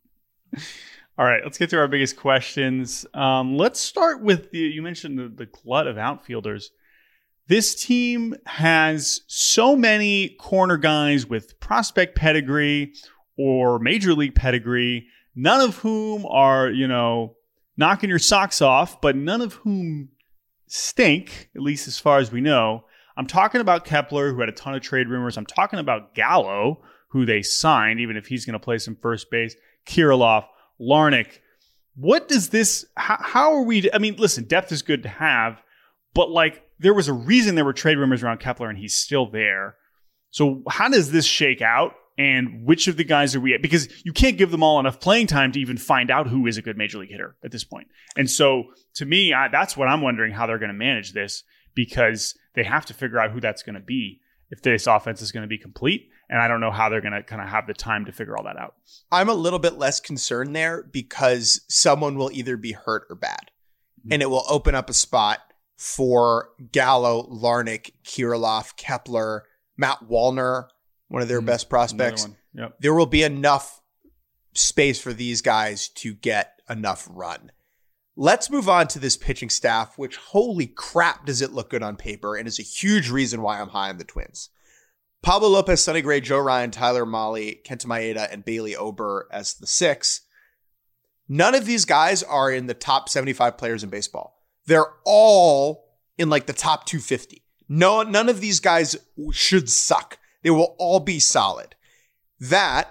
All right, let's get to our biggest questions. Um, let's start with the, you mentioned the, the glut of outfielders. This team has so many corner guys with prospect pedigree or major league pedigree, none of whom are, you know, knocking your socks off, but none of whom stink, at least as far as we know. I'm talking about Kepler, who had a ton of trade rumors. I'm talking about Gallo, who they signed, even if he's going to play some first base. Kirilloff, Larnach. What does this, how, how are we, I mean, listen, depth is good to have, but like there was a reason there were trade rumors around Kepler and he's still there. So how does this shake out? And which of the guys are we at? Because you can't give them all enough playing time to even find out who is a good major league hitter at this point. And so to me, I, that's what I'm wondering, how they're going to manage this, because they have to figure out who that's going to be if this offense is going to be complete. And I don't know how they're going to kind of have the time to figure all that out. I'm a little bit less concerned there because someone will either be hurt or bad. Mm-hmm. And it will open up a spot for Gallo, Larnach, Kirilloff, Kepler, Matt Wallner, one of their mm-hmm. best prospects. Yep. There will be enough space for these guys to get enough run. Let's move on to this pitching staff, which holy crap does it look good on paper and is a huge reason why I'm high on the Twins. Pablo Lopez, Sonny Gray, Joe Ryan, Tyler Mahle, Kenta Maeda, and Bailey Ober as the six. None of these guys are in the top seventy-five players in baseball. They're all in like the top two fifty. No, none of these guys should suck. They will all be solid. That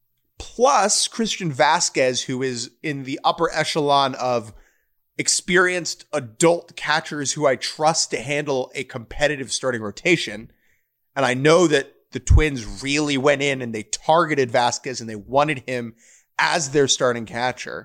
plus Christian Vasquez, who is in the upper echelon of experienced adult catchers who I trust to handle a competitive starting rotation. And I know that the Twins really went in and they targeted Vasquez and they wanted him as their starting catcher.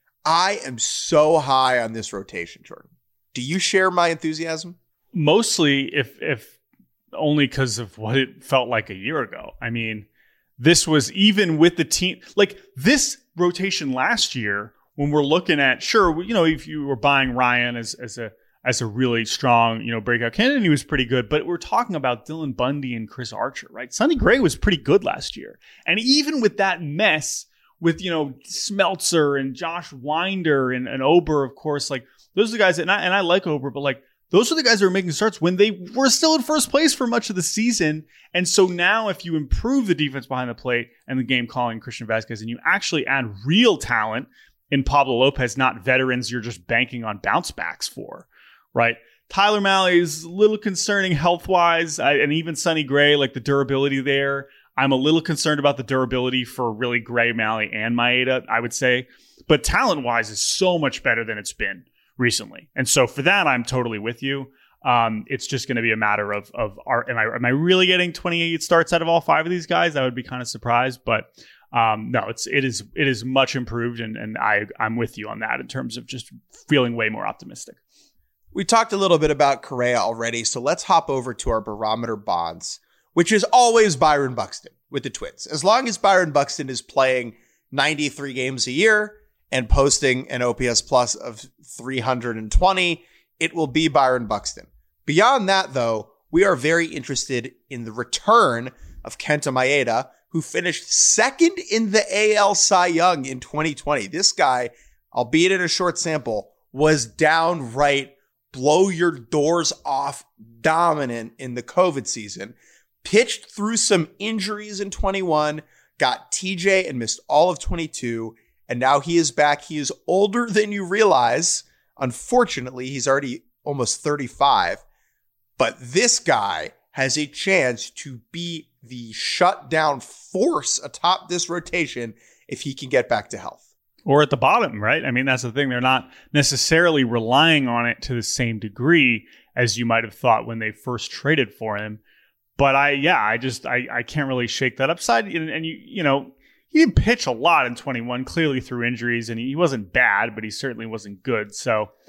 I am so high on this rotation, Jordan. Do you share my enthusiasm? Mostly, if if only because of what it felt like a year ago. I mean, this was even with the team, like this rotation last year, when we're looking at, sure, you know, if you were buying Ryan as as a as a really strong, you know, breakout candidate, he was pretty good. But we're talking about Dylan Bundy and Chris Archer, right? Sonny Gray was pretty good last year. And even with that mess with, you know, Smeltzer and Josh Winder and, and Ober, of course, like those are the guys that, and I, and I like Ober, but like those are the guys that were making starts when they were still in first place for much of the season. And so now if you improve the defense behind the plate and the game calling Christian Vasquez, and you actually add real talent in Pablo Lopez, not veterans you're just banking on bounce backs for, right? Tyler Mahle is a little concerning health-wise, I, and even Sonny Gray, like the durability there. I'm a little concerned about the durability for really Gray, Mahle, and Maeda, I would say. But talent-wise is so much better than it's been recently. And so for that, I'm totally with you. Um, it's just going to be a matter of, of are, am I am I really getting twenty-eight starts out of all five of these guys? I would be kind of surprised, but um, no, it's it is it is much improved, and and I I'm with you on that in terms of just feeling way more optimistic. We talked a little bit about Correa already, so let's hop over to our barometer bonds, which is always Byron Buxton with the Twins. As long as Byron Buxton is playing ninety-three games a year and posting an O P S plus of three hundred twenty, it will be Byron Buxton. Beyond that, though, we are very interested in the return of Kenta Maeda, who finished second in the A L Cy Young in twenty twenty. This guy, albeit in a short sample, was downright blow your doors off dominant in the COVID season. Pitched through some injuries in twenty-one, got T J and missed all of twenty-two, and now he is back. He is older than you realize. Unfortunately, he's already almost thirty-five. But this guy has a chance to be the shutdown force atop this rotation if he can get back to health. Or at the bottom, right? I mean, that's the thing. They're not necessarily relying on it to the same degree as you might have thought when they first traded for him. But I, yeah, I just, I, I can't really shake that upside. And, and you, you know, he didn't pitch a lot in twenty-one, clearly through injuries, and he wasn't bad, but he certainly wasn't good. So,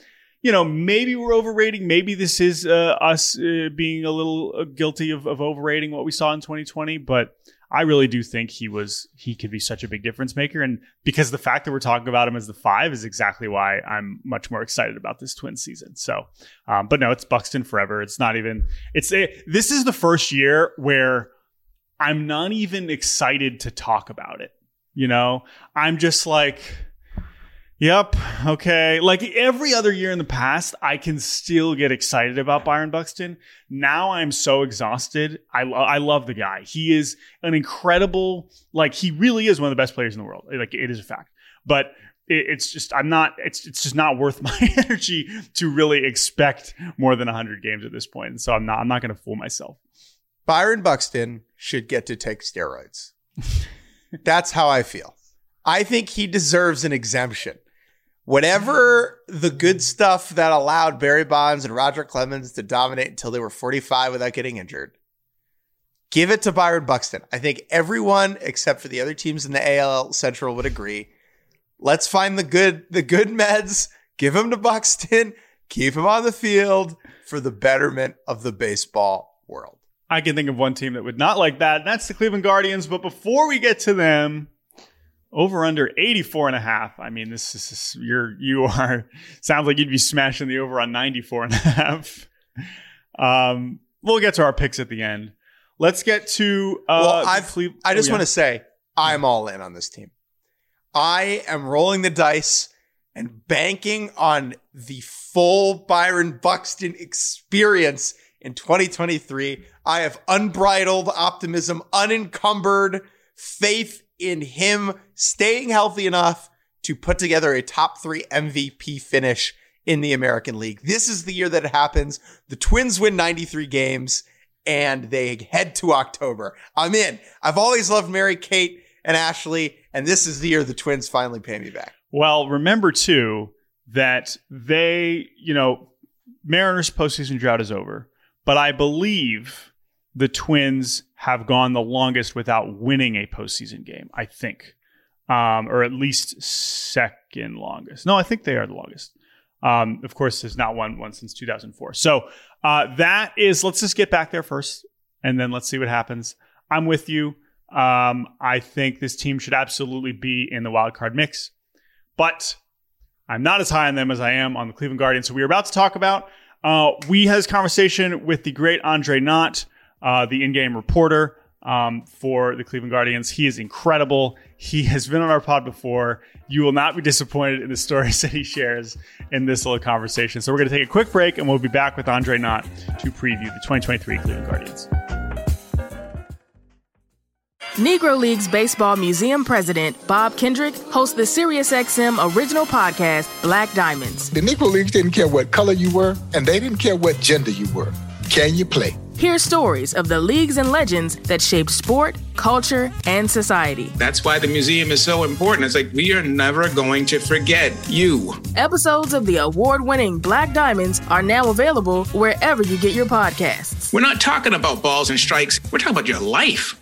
you know, maybe we're overrating. Maybe this is uh, us uh, being a little uh, guilty of, of overrating what we saw in twenty twenty. But I really do think he was he could be such a big difference maker. And because the fact that we're talking about him as the five is exactly why I'm much more excited about this Twins season. So, um, but no, it's Buxton forever. It's not even it's a, this is the first year where I'm not even excited to talk about it. You know, I'm just like, yep. Okay. Like every other year in the past, I can still get excited about Byron Buxton. Now I'm so exhausted. I, lo- I love the guy. He is an incredible, like he really is one of the best players in the world. Like it is a fact, but it, it's just, I'm not, it's, it's just not worth my energy to really expect more than a hundred games at this point. And so I'm not, I'm not going to fool myself. Byron Buxton should get to take steroids. That's how I feel. I think he deserves an exemption. Whatever the good stuff that allowed Barry Bonds and Roger Clemens to dominate until they were forty-five without getting injured, give it to Byron Buxton. I think everyone except for the other teams in the A L Central would agree. Let's find the good, the good meds, give him to Buxton, keep him on the field for the betterment of the baseball world. I can think of one team that would not like that, and that's the Cleveland Guardians. But before we get to them, over under eighty-four and a half. I mean, this is, you're, you are, sounds like you'd be smashing the over on ninety-four and a half. Um, we'll get to our picks at the end. Let's get to, uh, well, I've, Cle- I just oh, yeah. want to say I'm all in on this team. I am rolling the dice and banking on the full Byron Buxton experience in twenty twenty-three. I have unbridled optimism, unencumbered faith in him staying healthy enough to put together a top three M V P finish in the American League. This is the year that it happens. The Twins win ninety-three games and they head to October. I'm in. I've always loved Mary Kate and Ashley, and this is the year the Twins finally pay me back. Well, remember too that they, you know, Mariners postseason drought is over, but I believe the Twins have gone the longest without winning a postseason game, I think. Um, or at least second longest. No, I think they are the longest. Um, of course, there's not won one since two thousand four. So uh, that is, let's just get back there first, and then let's see what happens. I'm with you. Um, I think this team should absolutely be in the wild card mix, but I'm not as high on them as I am on the Cleveland Guardians. So we are about to talk about, uh, we had this conversation with the great Andre Knott, Uh, the in-game reporter um, for the Cleveland Guardians. He is incredible. He has been on our pod before. You will not be disappointed in the stories that he shares in this little conversation. So we're going to take a quick break, and we'll be back with Andre Knott to preview the twenty twenty-three Cleveland Guardians. Negro Leagues Baseball Museum President Bob Kendrick hosts the SiriusXM original podcast, Black Diamonds. The Negro Leagues didn't care what color you were, and they didn't care what gender you were. Can you play? Hear stories of the leagues and legends that shaped sport, culture, and society. That's why the museum is so important. It's like, we are never going to forget you. Episodes of the award-winning Black Diamonds are now available wherever you get your podcasts. We're not talking about balls and strikes. We're talking about your life.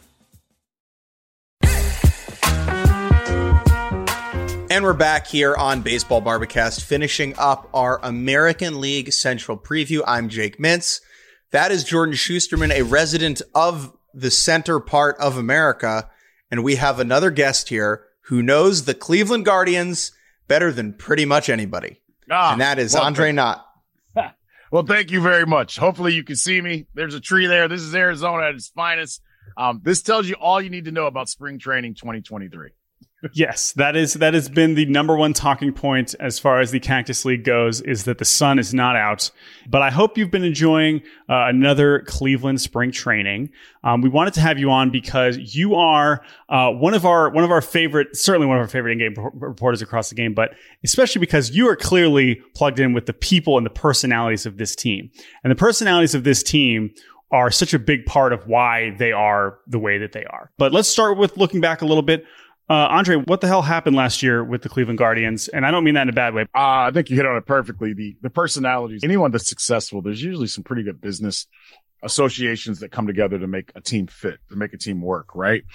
And we're back here on Baseball Barbacast, finishing up our American League Central preview. I'm Jake Mintz. That is Jordan Schusterman, a resident of the center part of America. And we have another guest here who knows the Cleveland Guardians better than pretty much anybody. Ah, and that is well, Andre Knott. Well, thank you very much. Hopefully you can see me. There's a tree there. This is Arizona at its finest. Um, this tells you all you need to know about spring training twenty twenty-three. Yes, that is that has been the number one talking point as far as the Cactus League goes, is that the sun is not out. But I hope you've been enjoying uh, another Cleveland spring training. Um, we wanted to have you on because you are uh, one of our one of our favorite, certainly one of our favorite in-game reporters across the game, but especially because you are clearly plugged in with the people and the personalities of this team. And the personalities of this team are such a big part of why they are the way that they are. But let's start with looking back a little bit. Uh, Andre, what the hell happened last year with the Cleveland Guardians? And I don't mean that in a bad way. Uh, I think you hit on it perfectly. The the personalities, anyone that's successful, there's usually some pretty good business associations that come together to make a team fit, to make a team work, right?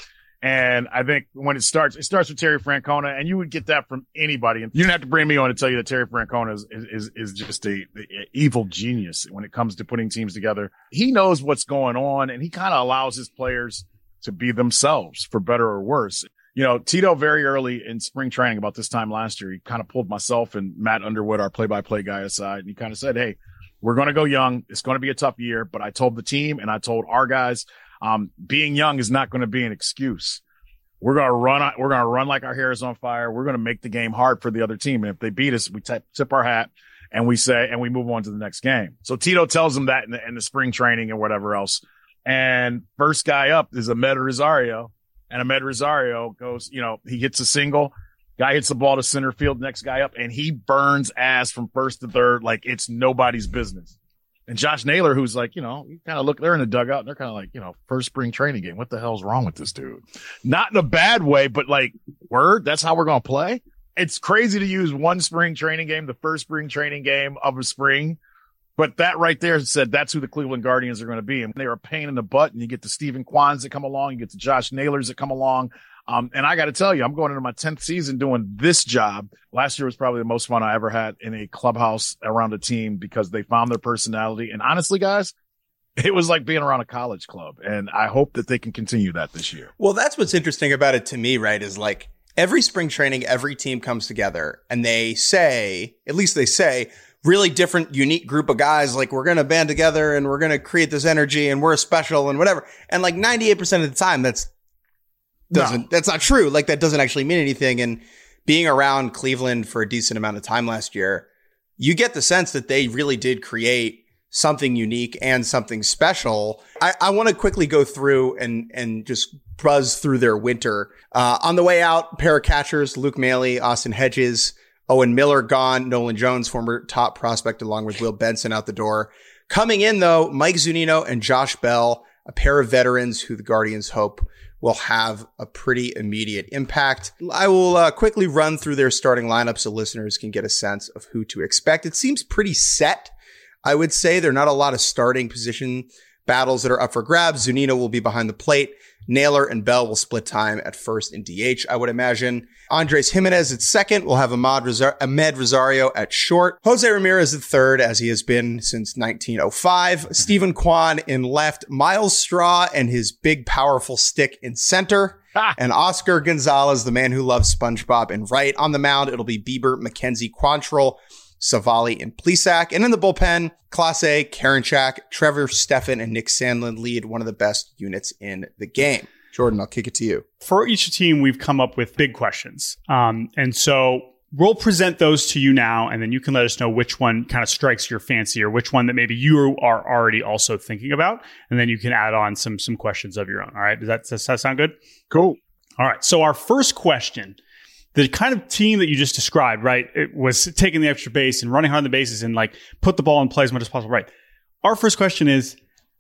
And I think when it starts, it starts with Terry Francona, and you would get that from anybody. And you don't have to bring me on to tell you that Terry Francona is, is, is just a, a evil genius when it comes to putting teams together. He knows what's going on, and he kind of allows his players to be themselves, for better or worse. You know, Tito, very early in spring training, about this time last year, he kind of pulled myself and Matt Underwood, our play-by-play guy, aside, and he kind of said, hey, we're going to go young. It's going to be a tough year, but I told the team and I told our guys, um, being young is not going to be an excuse. We're going to run, we're going to run like our hair is on fire. We're going to make the game hard for the other team. And if they beat us, we tip, tip our hat and we say, and we move on to the next game. So Tito tells them that in the, in the spring training and whatever else. And first guy up is Ahmed Rosario. And Ahmed Rosario goes, you know, he hits a single. Guy hits the ball to center field, next guy up, and he burns ass from first to third like it's nobody's business. And Josh Naylor, who's like, you know, you kind of look, they're in the dugout, and they're kind of like, you know, first spring training game. What the hell's wrong with this dude? Not in a bad way, but like, word, that's how we're going to play? It's crazy to use one spring training game, the first spring training game of a spring. But that right there said that's who the Cleveland Guardians are going to be. And they were a pain in the butt. And you get the Stephen Kwans that come along. You get the Josh Naylors that come along. Um, and I got to tell you, I'm going into my tenth season doing this job. Last year was probably the most fun I ever had in a clubhouse around a team because they found their personality. And honestly, guys, it was like being around a college club. And I hope that they can continue that this year. Well, that's what's interesting about it to me, right? Is like every spring training, every team comes together and they say, at least they say, really different, unique group of guys. Like, we're going to band together and we're going to create this energy and we're special and whatever. And like ninety-eight percent of the time, that's doesn't, no. that's not true. Like, that doesn't actually mean anything. And being around Cleveland for a decent amount of time last year, you get the sense that they really did create something unique and something special. I, I want to quickly go through and, and just buzz through their winter. Uh, on the way out, pair of catchers, Luke Maile, Austin Hedges, Owen Miller gone, Nolan Jones, former top prospect, along with Will Benson out the door. Coming in, though, Mike Zunino and Josh Bell, a pair of veterans who the Guardians hope will have a pretty immediate impact. I will uh, quickly run through their starting lineup so listeners can get a sense of who to expect. It seems pretty set, I would say. There are not a lot of starting position battles that are up for grabs. Zunino will be behind the plate. Naylor and Bell will split time at first in D H, I would imagine. Andres Jimenez at second. We'll have Ahmad, Rosar- Ahmed Rosario at short. Jose Ramirez at third, as he has been since nineteen oh five. Stephen Kwan in left. Miles Straw and his big, powerful stick in center. Ah. And Oscar Gonzalez, the man who loves SpongeBob, in right. On the mound, it'll be Bieber, McKenzie, Quantrill, Savali, and Plesac. And in the bullpen, Class A, Karinchak, Trevor Stephan, and Nick Sandlin lead one of the best units in the game. Jordan, I'll kick it to you. For each team, we've come up with big questions. Um, and so we'll present those to you now, and then you can let us know which one kind of strikes your fancy or which one that maybe you are already also thinking about. And then you can add on some some questions of your own. All right. Does that, does that sound good? Cool. All right. So our first question, the kind of team that you just described, right, it was taking the extra base and running hard on the bases and like put the ball in play as much as possible. Right. Our first question is,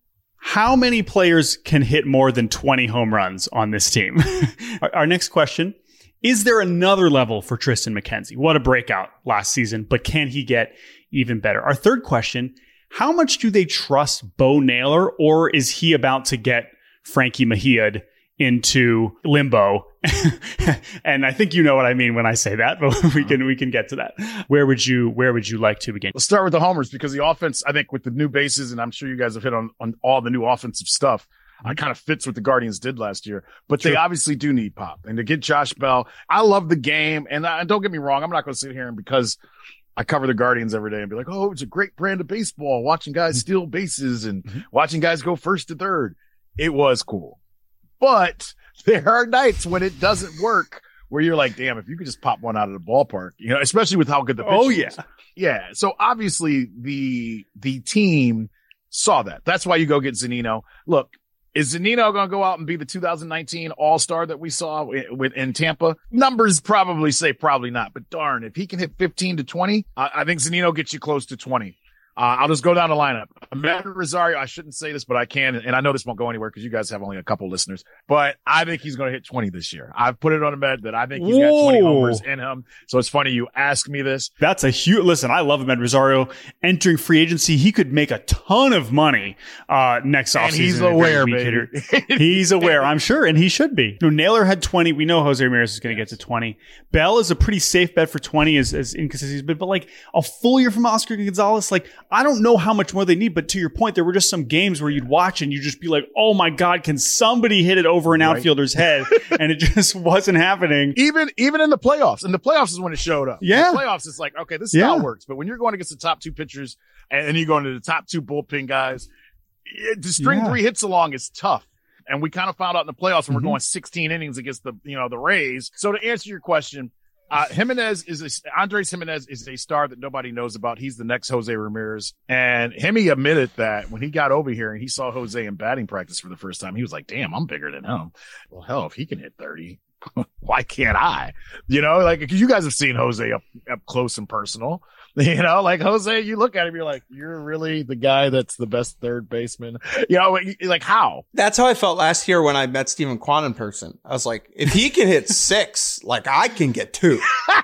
how many players can hit more than twenty home runs on this team? our, our next question, is there another level for Triston McKenzie? What a breakout last season, but can he get even better? Our third question, how much do they trust Bo Naylor, or is he about to get Frankie Mejia into limbo? And I think you know what I mean when I say that, but we can we can get to that. Where would you where would you like to begin? Let's start with the homers, because the offense, I think, with the new bases, and I'm sure you guys have hit on, on all the new offensive stuff, mm-hmm. it kind of fits what the Guardians did last year. But True. They obviously do need pop. And to get Josh Bell, I love the game. And, I, and don't get me wrong, I'm not going to sit here and because I cover the Guardians every day and be like, oh, it's a great brand of baseball, watching guys steal bases and mm-hmm. watching guys go first to third. It was cool. But there are nights when it doesn't work, where you're like, damn, if you could just pop one out of the ballpark, you know, especially with how good the pitch oh, is. yeah. Yeah. So obviously the, the team saw that. That's why you go get Zunino. Look, is Zunino going to go out and be the two thousand nineteen All-Star that we saw in, in Tampa? Numbers probably say probably not, but darn, if he can hit fifteen to twenty, I, I think Zunino gets you close to twenty. Uh, I'll just go down the lineup. Amed Rosario, I shouldn't say this, but I can, and I know this won't go anywhere because you guys have only a couple listeners, but I think he's going to hit twenty this year. I've put it on Amed that I think he's got twenty homers in him. So it's funny you ask me this. That's a huge, listen, I love Amed Rosario. Entering free agency, he could make a ton of money uh, next offseason. And he's aware, baby. He's aware, I'm sure, and he should be. You know, Naylor had twenty. We know Jose Ramirez is going to get to twenty. Bell is a pretty safe bet for twenty as, as inconsistent as been, but like a full year from Oscar Gonzalez, like I don't know how much more they need, but to your point, there were just some games where you'd watch and you'd just be like, oh my God, can somebody hit it over an right. outfielder's head? And it just wasn't happening. Even even in the playoffs. In the playoffs is when it showed up. Yeah. In the playoffs, it's like, okay, this is yeah. how it works. But when you're going against the top two pitchers and then you go into the top two bullpen guys, it, to string yeah. three hits along is tough. And we kind of found out in the playoffs when mm-hmm. we're going sixteen innings against the, you know, the Rays. So to answer your question, Uh, Jimenez is a, Andres Jimenez is a star that nobody knows about. He's the next Jose Ramirez. And Hemi admitted that when he got over here and he saw Jose in batting practice for the first time, he was like, damn, I'm bigger than him. Well, hell, if he can hit thirty, why can't I? You know, like, cause you guys have seen Jose up, up close and personal. You know, like Jose, you look at him, you're like, you're really the guy that's the best third baseman. You know, like how? That's how I felt last year when I met Stephen Kwan in person. I was like, if he can hit six, like I can get two.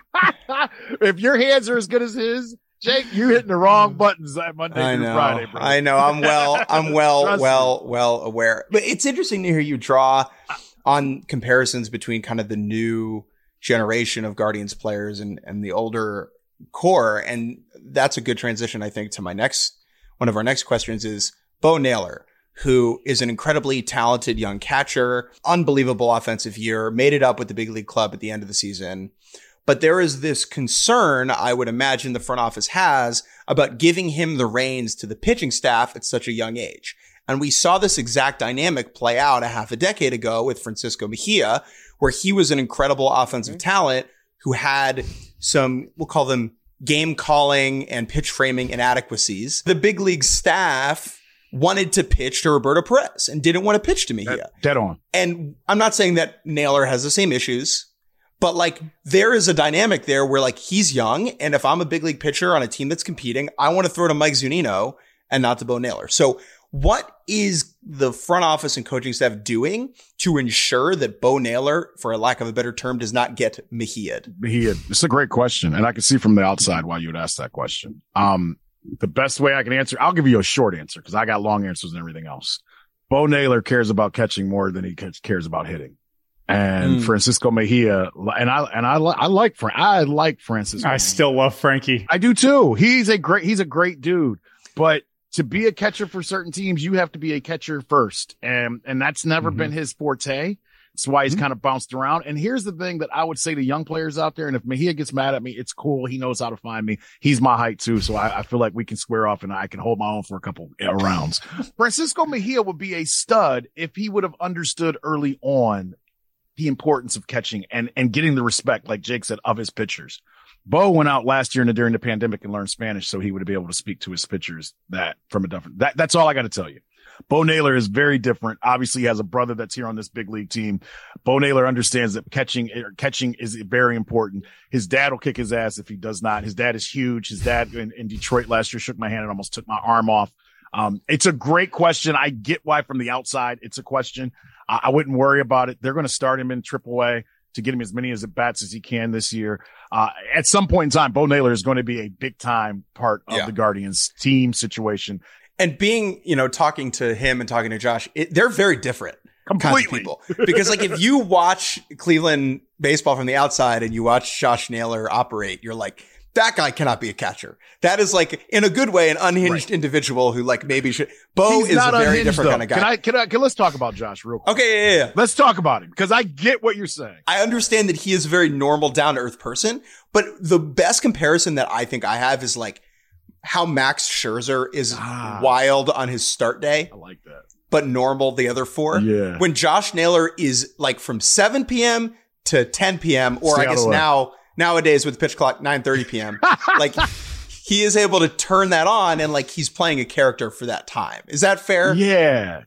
If your hands are as good as his, Jake, you're hitting the wrong buttons that Monday I through know, Friday, bro. I know. I'm well, I'm well, Trust well, me. well aware. But it's interesting to hear you draw on comparisons between kind of the new generation of Guardians players and, and the older core. And that's a good transition, I think, to my next, one of our next questions is Bo Naylor, who is an incredibly talented young catcher, unbelievable offensive year, made it up with the big league club at the end of the season. But there is this concern, I would imagine the front office has, about giving him the reins to the pitching staff at such a young age. And we saw this exact dynamic play out a half a decade ago with Francisco Mejia, where he was an incredible offensive mm-hmm. talent who had some, we'll call them game calling and pitch framing inadequacies. The big league staff wanted to pitch to Roberto Perez and didn't want to pitch to Mejia. Dead on. And I'm not saying that Naylor has the same issues, but like there is a dynamic there where like he's young. And if I'm a big league pitcher on a team that's competing, I want to throw to Mike Zunino and not to Bo Naylor. So what is the front office and coaching staff doing to ensure that Bo Naylor, for a lack of a better term, does not get Mejia'd? Mejia. It's a great question. And I can see from the outside why you would ask that question. Um, the best way I can answer, I'll give you a short answer because I got long answers and everything else. Bo Naylor cares about catching more than he cares about hitting. And mm. Francisco Mejia, and I, and I, I like, I like Francisco. I Mejia. still love Frankie. I do too. He's a great, he's a great dude, but to be a catcher for certain teams, you have to be a catcher first. And, and that's never mm-hmm. been his forte. That's why he's mm-hmm. kind of bounced around. And here's the thing that I would say to young players out there. And if Mejia gets mad at me, it's cool. He knows how to find me. He's my height too. So I, I feel like we can square off and I can hold my own for a couple of rounds. Francisco Mejia would be a stud if he would have understood early on the importance of catching and, and getting the respect, like Jake said, of his pitchers. Bo went out last year and during the pandemic and learned Spanish so he would be able to speak to his pitchers that from a different, that, that's all I got to tell you. Bo Naylor is very different. Obviously he has a brother that's here on this big league team. Bo Naylor understands that catching, catching is very important. His dad will kick his ass if he does not. His dad is huge. His dad in, in Detroit last year shook my hand and almost took my arm off. Um, it's a great question. I get why from the outside it's a question. I, I wouldn't worry about it. They're going to start him in triple A to get him as many as at bats as he can this year. Uh, at some point in time, Bo Naylor is going to be a big time part of yeah. the Guardians team situation. And being, you know, talking to him and talking to Josh, it, they're very different. Completely. Kinds of people. Because like if you watch Cleveland baseball from the outside and you watch Josh Naylor operate, you're like, that guy cannot be a catcher. That is like, in a good way, an unhinged right. individual who like maybe should. Bo He's is a very different though. kind of guy. Can I, can I, can, let's talk about Josh real quick. Okay, yeah, yeah. Let's talk about him because I get what you're saying. I understand that he is a very normal, down to earth person, but the best comparison that I think I have is like how Max Scherzer is ah. wild on his start day. I like that. But normal the other four. Yeah. When Josh Naylor is like from seven p.m. to ten p.m. or Stay I guess now, nowadays with pitch clock nine thirty p.m. like he is able to turn that on and like he's playing a character for that time. Is that fair? Yeah.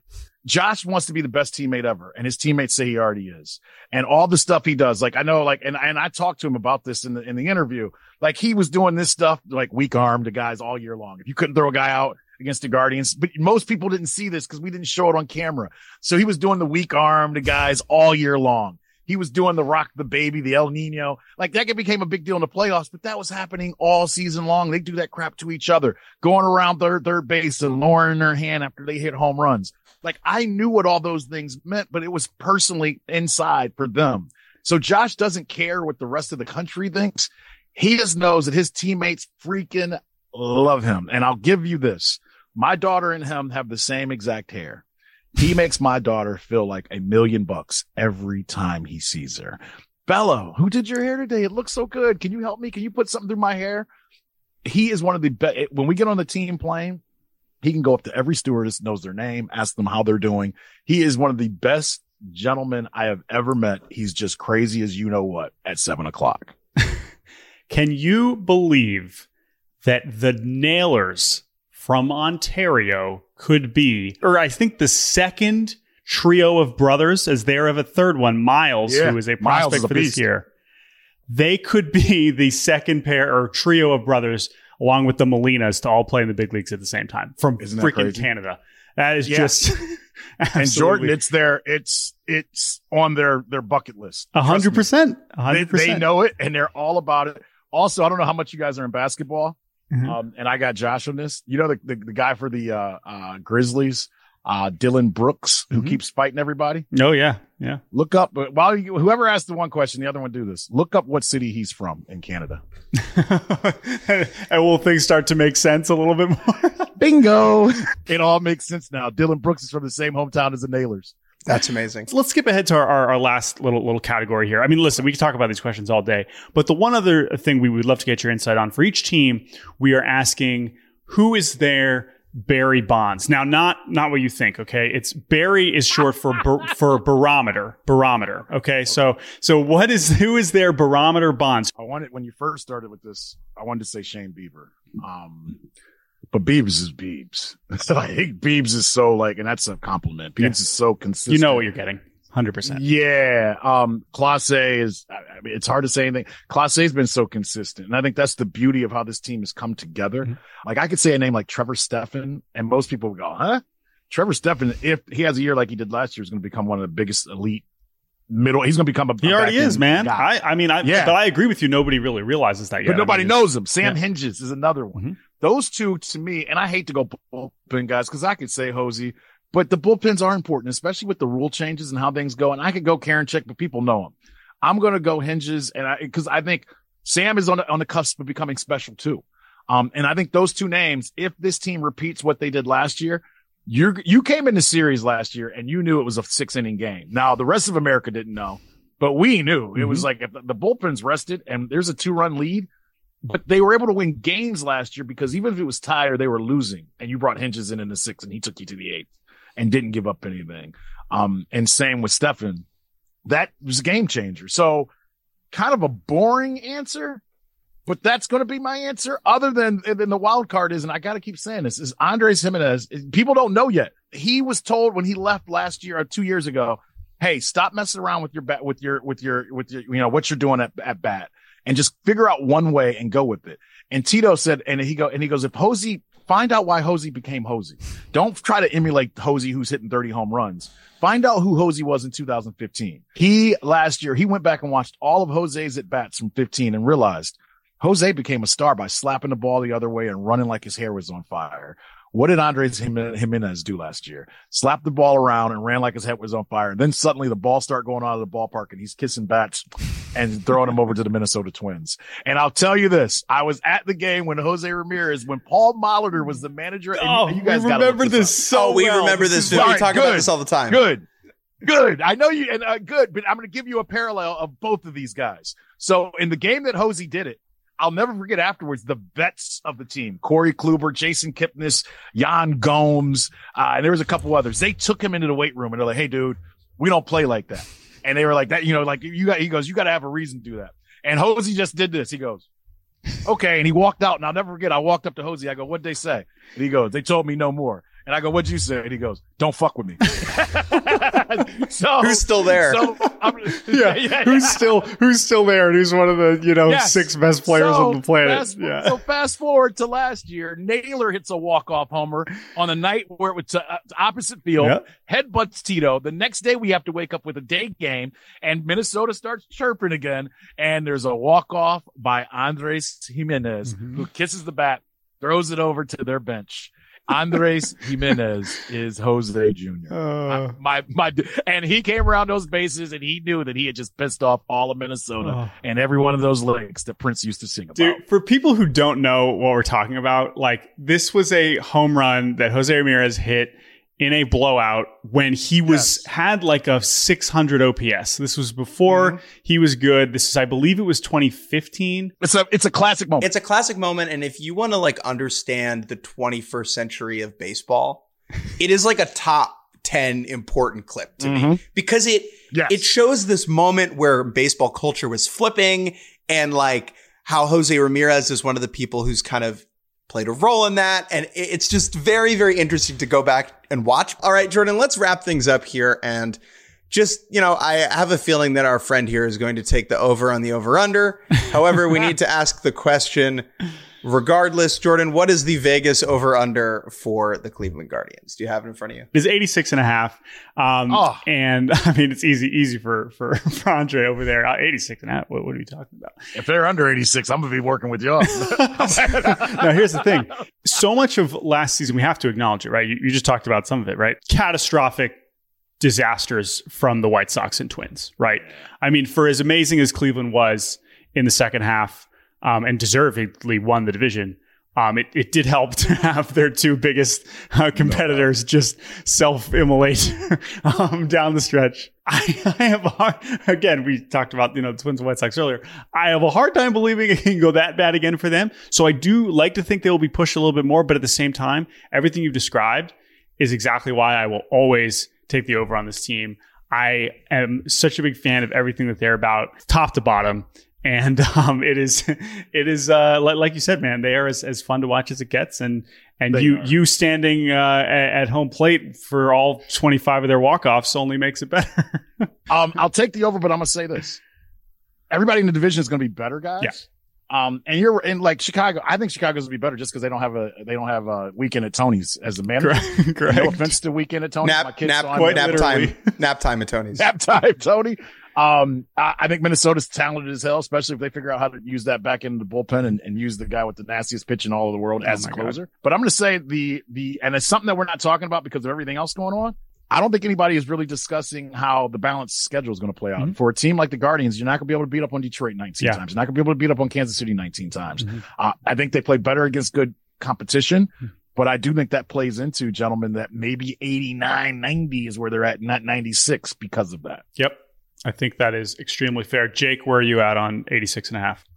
Josh wants to be the best teammate ever, and his teammates say he already is. And all the stuff he does, like I know, like, and, and I talked to him about this in the in the interview. Like he was doing this stuff, like weak arm to guys all year long. If you couldn't throw a guy out against the Guardians, but most people didn't see this because we didn't show it on camera. So he was doing the weak arm to guys all year long. He was doing the rock the baby, the El Nino. Like that became a big deal in the playoffs, but that was happening all season long. They do that crap to each other, going around third, third base and lowering their hand after they hit home runs. Like I knew what all those things meant, but it was personally inside for them. So Josh doesn't care what the rest of the country thinks. He just knows that his teammates freaking love him. And I'll give you this. My daughter and him have the same exact hair. He makes my daughter feel like a million bucks every time he sees her. Bella, who did your hair today? It looks so good. Can you help me? Can you put something through my hair? He is one of the best. When we get on the team plane, he can go up to every stewardess, knows their name, ask them how they're doing. He is one of the best gentlemen I have ever met. He's just crazy as you know what at seven o'clock. Can you believe that the Nailers from Ontario could be, or I think the second trio of brothers, as there have a third one, Miles, yeah, who is a Miles prospect is a for this beast. year. They could be the second pair or trio of brothers, along with the Molinas, to all play in the big leagues at the same time from Isn't that freaking crazy? Canada. That is Yeah. just And Jordan, it's their, it's, it's on their, their bucket list. a hundred percent, a They, hundred they percent. know it and they're all about it. Also, I don't know how much you guys are in basketball. Mhm. Um, and I got Josh on this. You know, the, the, the guy for the, uh, uh, Grizzlies, uh, Dylan Brooks, who Mhm. keeps fighting everybody. Oh yeah, yeah. Look up, but while you, whoever asked the one question, the other one do this. Look up what city he's from in Canada. And will things start to make sense a little bit more? Bingo. It all makes sense now. Dylan Brooks is from the same hometown as the Nailers. That's amazing. So let's skip ahead to our, our, our last little little category here. I mean, listen, we can talk about these questions all day, but the one other thing we would love to get your insight on for each team, we are asking who is their Barry Bonds. Now, not not what you think. Okay, it's Barry is short for bar, for barometer. Barometer. Okay, so so what is who is their barometer Bonds? I wanted, when you first started with this, I wanted to say Shane Bieber. Um, but Biebs is Biebs. I think Biebs is so like, and that's a compliment. Biebs Yeah. is so consistent. You know what you're getting. one hundred percent. Yeah. Um, Class A is, I mean, it's hard to say anything. Class A has been so consistent. And I think that's the beauty of how this team has come together. Mm-hmm. Like I could say a name like Trevor Stephan and most people would go, huh? Trevor Stephan, if he has a year like he did last year, is going to become one of the biggest elite middle. He's going to become a, He a already back-end is, man. guy. I, I mean, I, Yeah. but I agree with you. Nobody really realizes that yet. But nobody I mean, knows him. Sam yeah. Hinges is another one. Mhm. Those two to me, and I hate to go bullpen guys because I could say Hosey, but the bullpens are important, especially with the rule changes and how things go. And I could go Karinchak, but people know him. I'm going to go Hinges, and I because I think Sam is on the, on the cusp of becoming special too. Um, and I think those two names, if this team repeats what they did last year, you you came in the series last year and you knew it was a six inning game. Now the rest of America didn't know, but we knew. Mm-hmm. It was like if the, the bullpen's rested and there's a two run lead. But they were able to win games last year because even if it was tied or they were losing, and you brought Hinges in in the sixth and he took you to the eighth and didn't give up anything. Um, and same with Stephan. That was a game changer. So kind of a boring answer, but that's going to be my answer. Other than, than the wild card is, and I got to keep saying this, is Andres Jimenez. People don't know yet. He was told when he left last year or two years ago, hey, stop messing around with your bat, with your, with your, with your, you know, what you're doing at, at bat. And just figure out one way and go with it. And Tito said, and he go, and he goes, if Hosey, find out why Hosey became Hosey. Don't try to emulate Hosey who's hitting thirty home runs. Find out who Hosey was in two thousand fifteen. He last year, he went back and watched all of Jose's at bats from fifteen and realized Jose became a star by slapping the ball the other way and running like his hair was on fire. What did Andres Jimenez do last year? Slapped the ball around and ran like his head was on fire. And then suddenly the ball started going out of the ballpark and he's kissing bats and throwing them over to the Minnesota Twins. And I'll tell you this, I was at the game when Jose Ramirez, when Paul Molitor was the manager. And Oh, you, you guys we gotta remember look this this so Oh, we well. remember this. is We right. talk Good. about this all the time. Good. Good. I know you, and uh, good, but I'm going to give you a parallel of both of these guys. So in the game that Hosey did it, I'll never forget afterwards the vets of the team, Corey Kluber, Jason Kipnis, Jan Gomes, uh, and there was a couple others. They took him into the weight room and they're like, hey, dude, we don't play like that. And they were like that, you know, like you got, he goes, you got to have a reason to do that. And Hosey just did this. He goes, okay. And he walked out, and I'll never forget. I walked up to Hosey. I go, what'd they say? And he goes, they told me no more. And I go, what'd you say? And he goes, don't fuck with me. So who's still there? So, I'm, yeah. yeah, who's yeah. still who's still there? And who's one of the you know yes. six best players so on the planet? Fast, yeah. So fast forward to last year, Naylor hits a walk off homer on a night where it was to, uh, to opposite field, yep. headbutts Tito. The next day we have to wake up with a day game, and Minnesota starts chirping again. And there's a walk off by Andres Jimenez, mm-hmm. who kisses the bat, throws it over to their bench. Andres Jimenez is Jose Junior Uh, I, my my, and he came around those bases and he knew that he had just pissed off all of Minnesota uh, and every one of those lakes that Prince used to sing about. Dude, for people who don't know what we're talking about, like this was a home run that Jose Ramirez hit in a blowout when he was yes. had like a six hundred O P S. This was before mm-hmm. he was good. This is, I believe it was twenty fifteen. It's a, it's a classic moment. It's a classic moment. And if you want to like understand the twenty-first century of baseball, it is like a top ten important clip to mm-hmm. me because it, yes. it shows this moment where baseball culture was flipping and like how Jose Ramirez is one of the people who's kind of played a role in that. And it's just very, very interesting to go back and watch. All right, Jordan, let's wrap things up here. And just, you know, I have a feeling that our friend here is going to take the over on the over under. However, we need to ask the question regardless. Jordan, what is the Vegas over under for the Cleveland Guardians? Do you have it in front of you? It's eighty-six and a half. Um, oh. And I mean, it's easy, easy for, for, for Andre over there. Uh, eighty-six and a half. What, what are we talking about? If they're under eighty-six, I'm going to be working with y'all. Now, here's the thing. So much of last season, we have to acknowledge it, right? You, you just talked about some of it, right? Catastrophic disasters from the White Sox and Twins, right? I mean, for as amazing as Cleveland was in the second half, Um, and deservedly won the division. Um, it, it did help to have their two biggest uh, competitors no. just self-immolate um, down the stretch. I, I have a hard, again, we talked about, you know, the Twins and White Sox earlier. I have a hard time believing it can go that bad again for them. So I do like to think they will be pushed a little bit more, but at the same time, everything you've described is exactly why I will always take the over on this team. I am such a big fan of everything that they're about, top to bottom. And um, it is, it is uh, like, like you said, man. They are as, as fun to watch as it gets, and and they you are. you standing uh, at, at home plate for all twenty-five of their walk-offs only makes it better. um, I'll take the over, but I'm gonna say this: everybody in the division is gonna be better, guys. Yeah. Um, and you're in like Chicago. I think Chicago's will be better just because they don't have a they don't have a Weekend at Tony's as the manager. Correct. Correct. No offense to Weekend at Tony's. Nap, My kids nap, quite nap time, nap time at Tony's. Nap time, Tony. Um, I, I think Minnesota's talented as hell, especially if they figure out how to use that back into the bullpen and, and use the guy with the nastiest pitch in all of the world oh as a closer. God. But I'm going to say the, the, and it's something that we're not talking about because of everything else going on. I don't think anybody is really discussing how the balanced schedule is going to play out. Mm-hmm. For a team like the Guardians, you're not going to be able to beat up on Detroit nineteen yeah. times. You're not going to be able to beat up on Kansas City nineteen times. Mm-hmm. Uh, I think they play better against good competition. Mm-hmm. But I do think that plays into, gentlemen, that maybe eighty-nine, ninety is where they're at, not ninety-six because of that. Yep. I think that is extremely fair. Jake, where are you at on eighty-six and a half?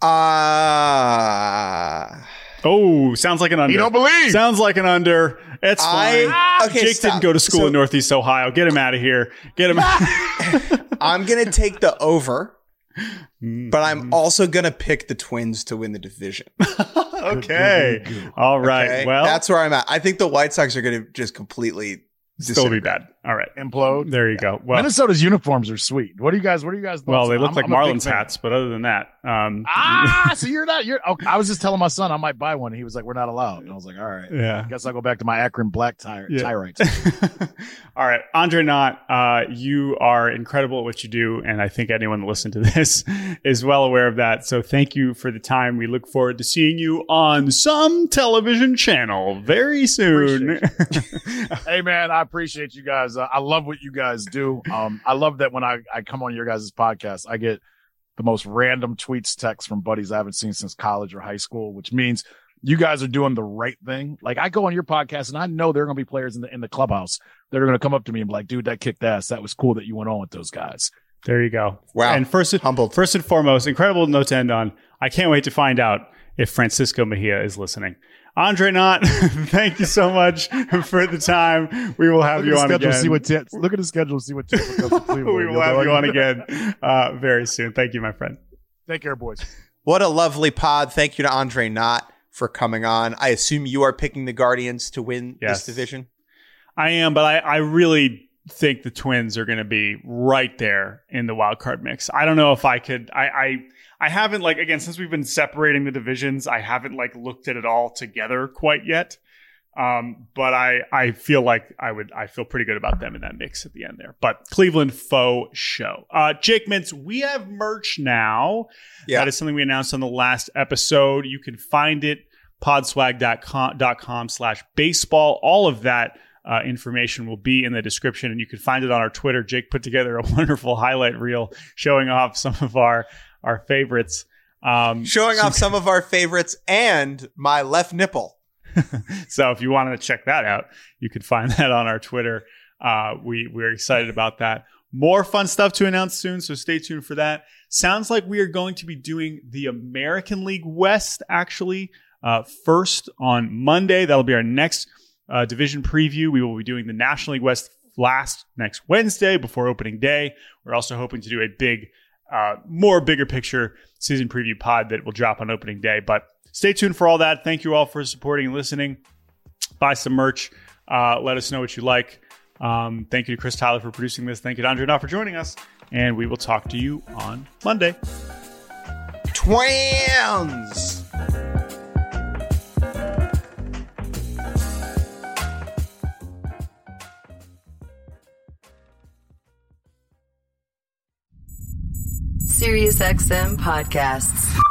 Uh, oh, sounds like an under. You don't believe. Sounds like an under. It's fine. I, okay, Jake stop. didn't go to school so, in Northeast Ohio. Get him out of here. Get him out. I'm going to take the over, but I'm also going to pick the Twins to win the division. Okay. All right. Okay? Well, that's where I'm at. I think the White Sox are going to just completely still be bad. All right. Implode. There you go. Well, Minnesota's uniforms are sweet. What do you guys, what do you guys? Well, they look I'm, like I'm Marlins hats, but other than that, um, ah, so you're not, you're, okay. I was just telling my son I might buy one. He was like, we're not allowed. And I was like, all right. Yeah. I guess I'll go back to my Akron black tire, yeah. tire rights. All right. Andre Knott, uh, you are incredible at what you do. And I think anyone that listened to this is well aware of that. So thank you for the time. We look forward to seeing you on some television channel very soon. Hey man, I appreciate you guys. Uh, I love what you guys do. Um, I love that when I, I come on your guys' podcast, I get the most random tweets, texts from buddies I haven't seen since college or high school, which means you guys are doing the right thing. Like I go on your podcast and I know there are going to be players in the, in the clubhouse that are going to come up to me and be like, dude, that kicked ass. That was cool that you went on with those guys. There you go. Wow. And first, humbled. First and foremost, incredible note to end on. I can't wait to find out if Francisco Mejia is listening. Andre Knott, thank you so much for the time. We will have look you on schedule, again. See what t- look at the schedule, see what t- we will have you on again uh, very soon. Thank you, my friend. Take care, boys. What a lovely pod. Thank you to Andre Knott for coming on. I assume you are picking the Guardians to win yes. this division. I am, but I, I really think the Twins are going to be right there in the wild card mix. I don't know if I could. I, I I haven't like again since we've been separating the divisions. I haven't like looked at it all together quite yet. Um, but I, I feel like I would, I feel pretty good about them in that mix at the end there. But Cleveland faux show. Uh, Jake Mintz, we have merch now. Yeah. That is something we announced on the last episode. You can find it podswag dot com slash baseball. All of that uh, information will be in the description, and you can find it on our Twitter. Jake put together a wonderful highlight reel showing off some of our, our favorites. Um, showing so- off some of our favorites and my left nipple. So if you wanted to check that out, you could find that on our Twitter. Uh, we, we're excited about that. More fun stuff to announce soon, so stay tuned for that. Sounds like we are going to be doing the American League West, actually, uh, first on Monday. That'll be our next uh, division preview. We will be doing the National League West last next Wednesday before opening day. We're also hoping to do a big, uh, more bigger picture season preview pod that will drop on opening day. But stay tuned for all that. Thank you all for supporting and listening. Buy some merch. Uh, let us know what you like. Um, thank you to Chris Tyler for producing this. Thank you to Andre Knopf for joining us. And we will talk to you on Monday. Twins! SiriusXM Podcasts.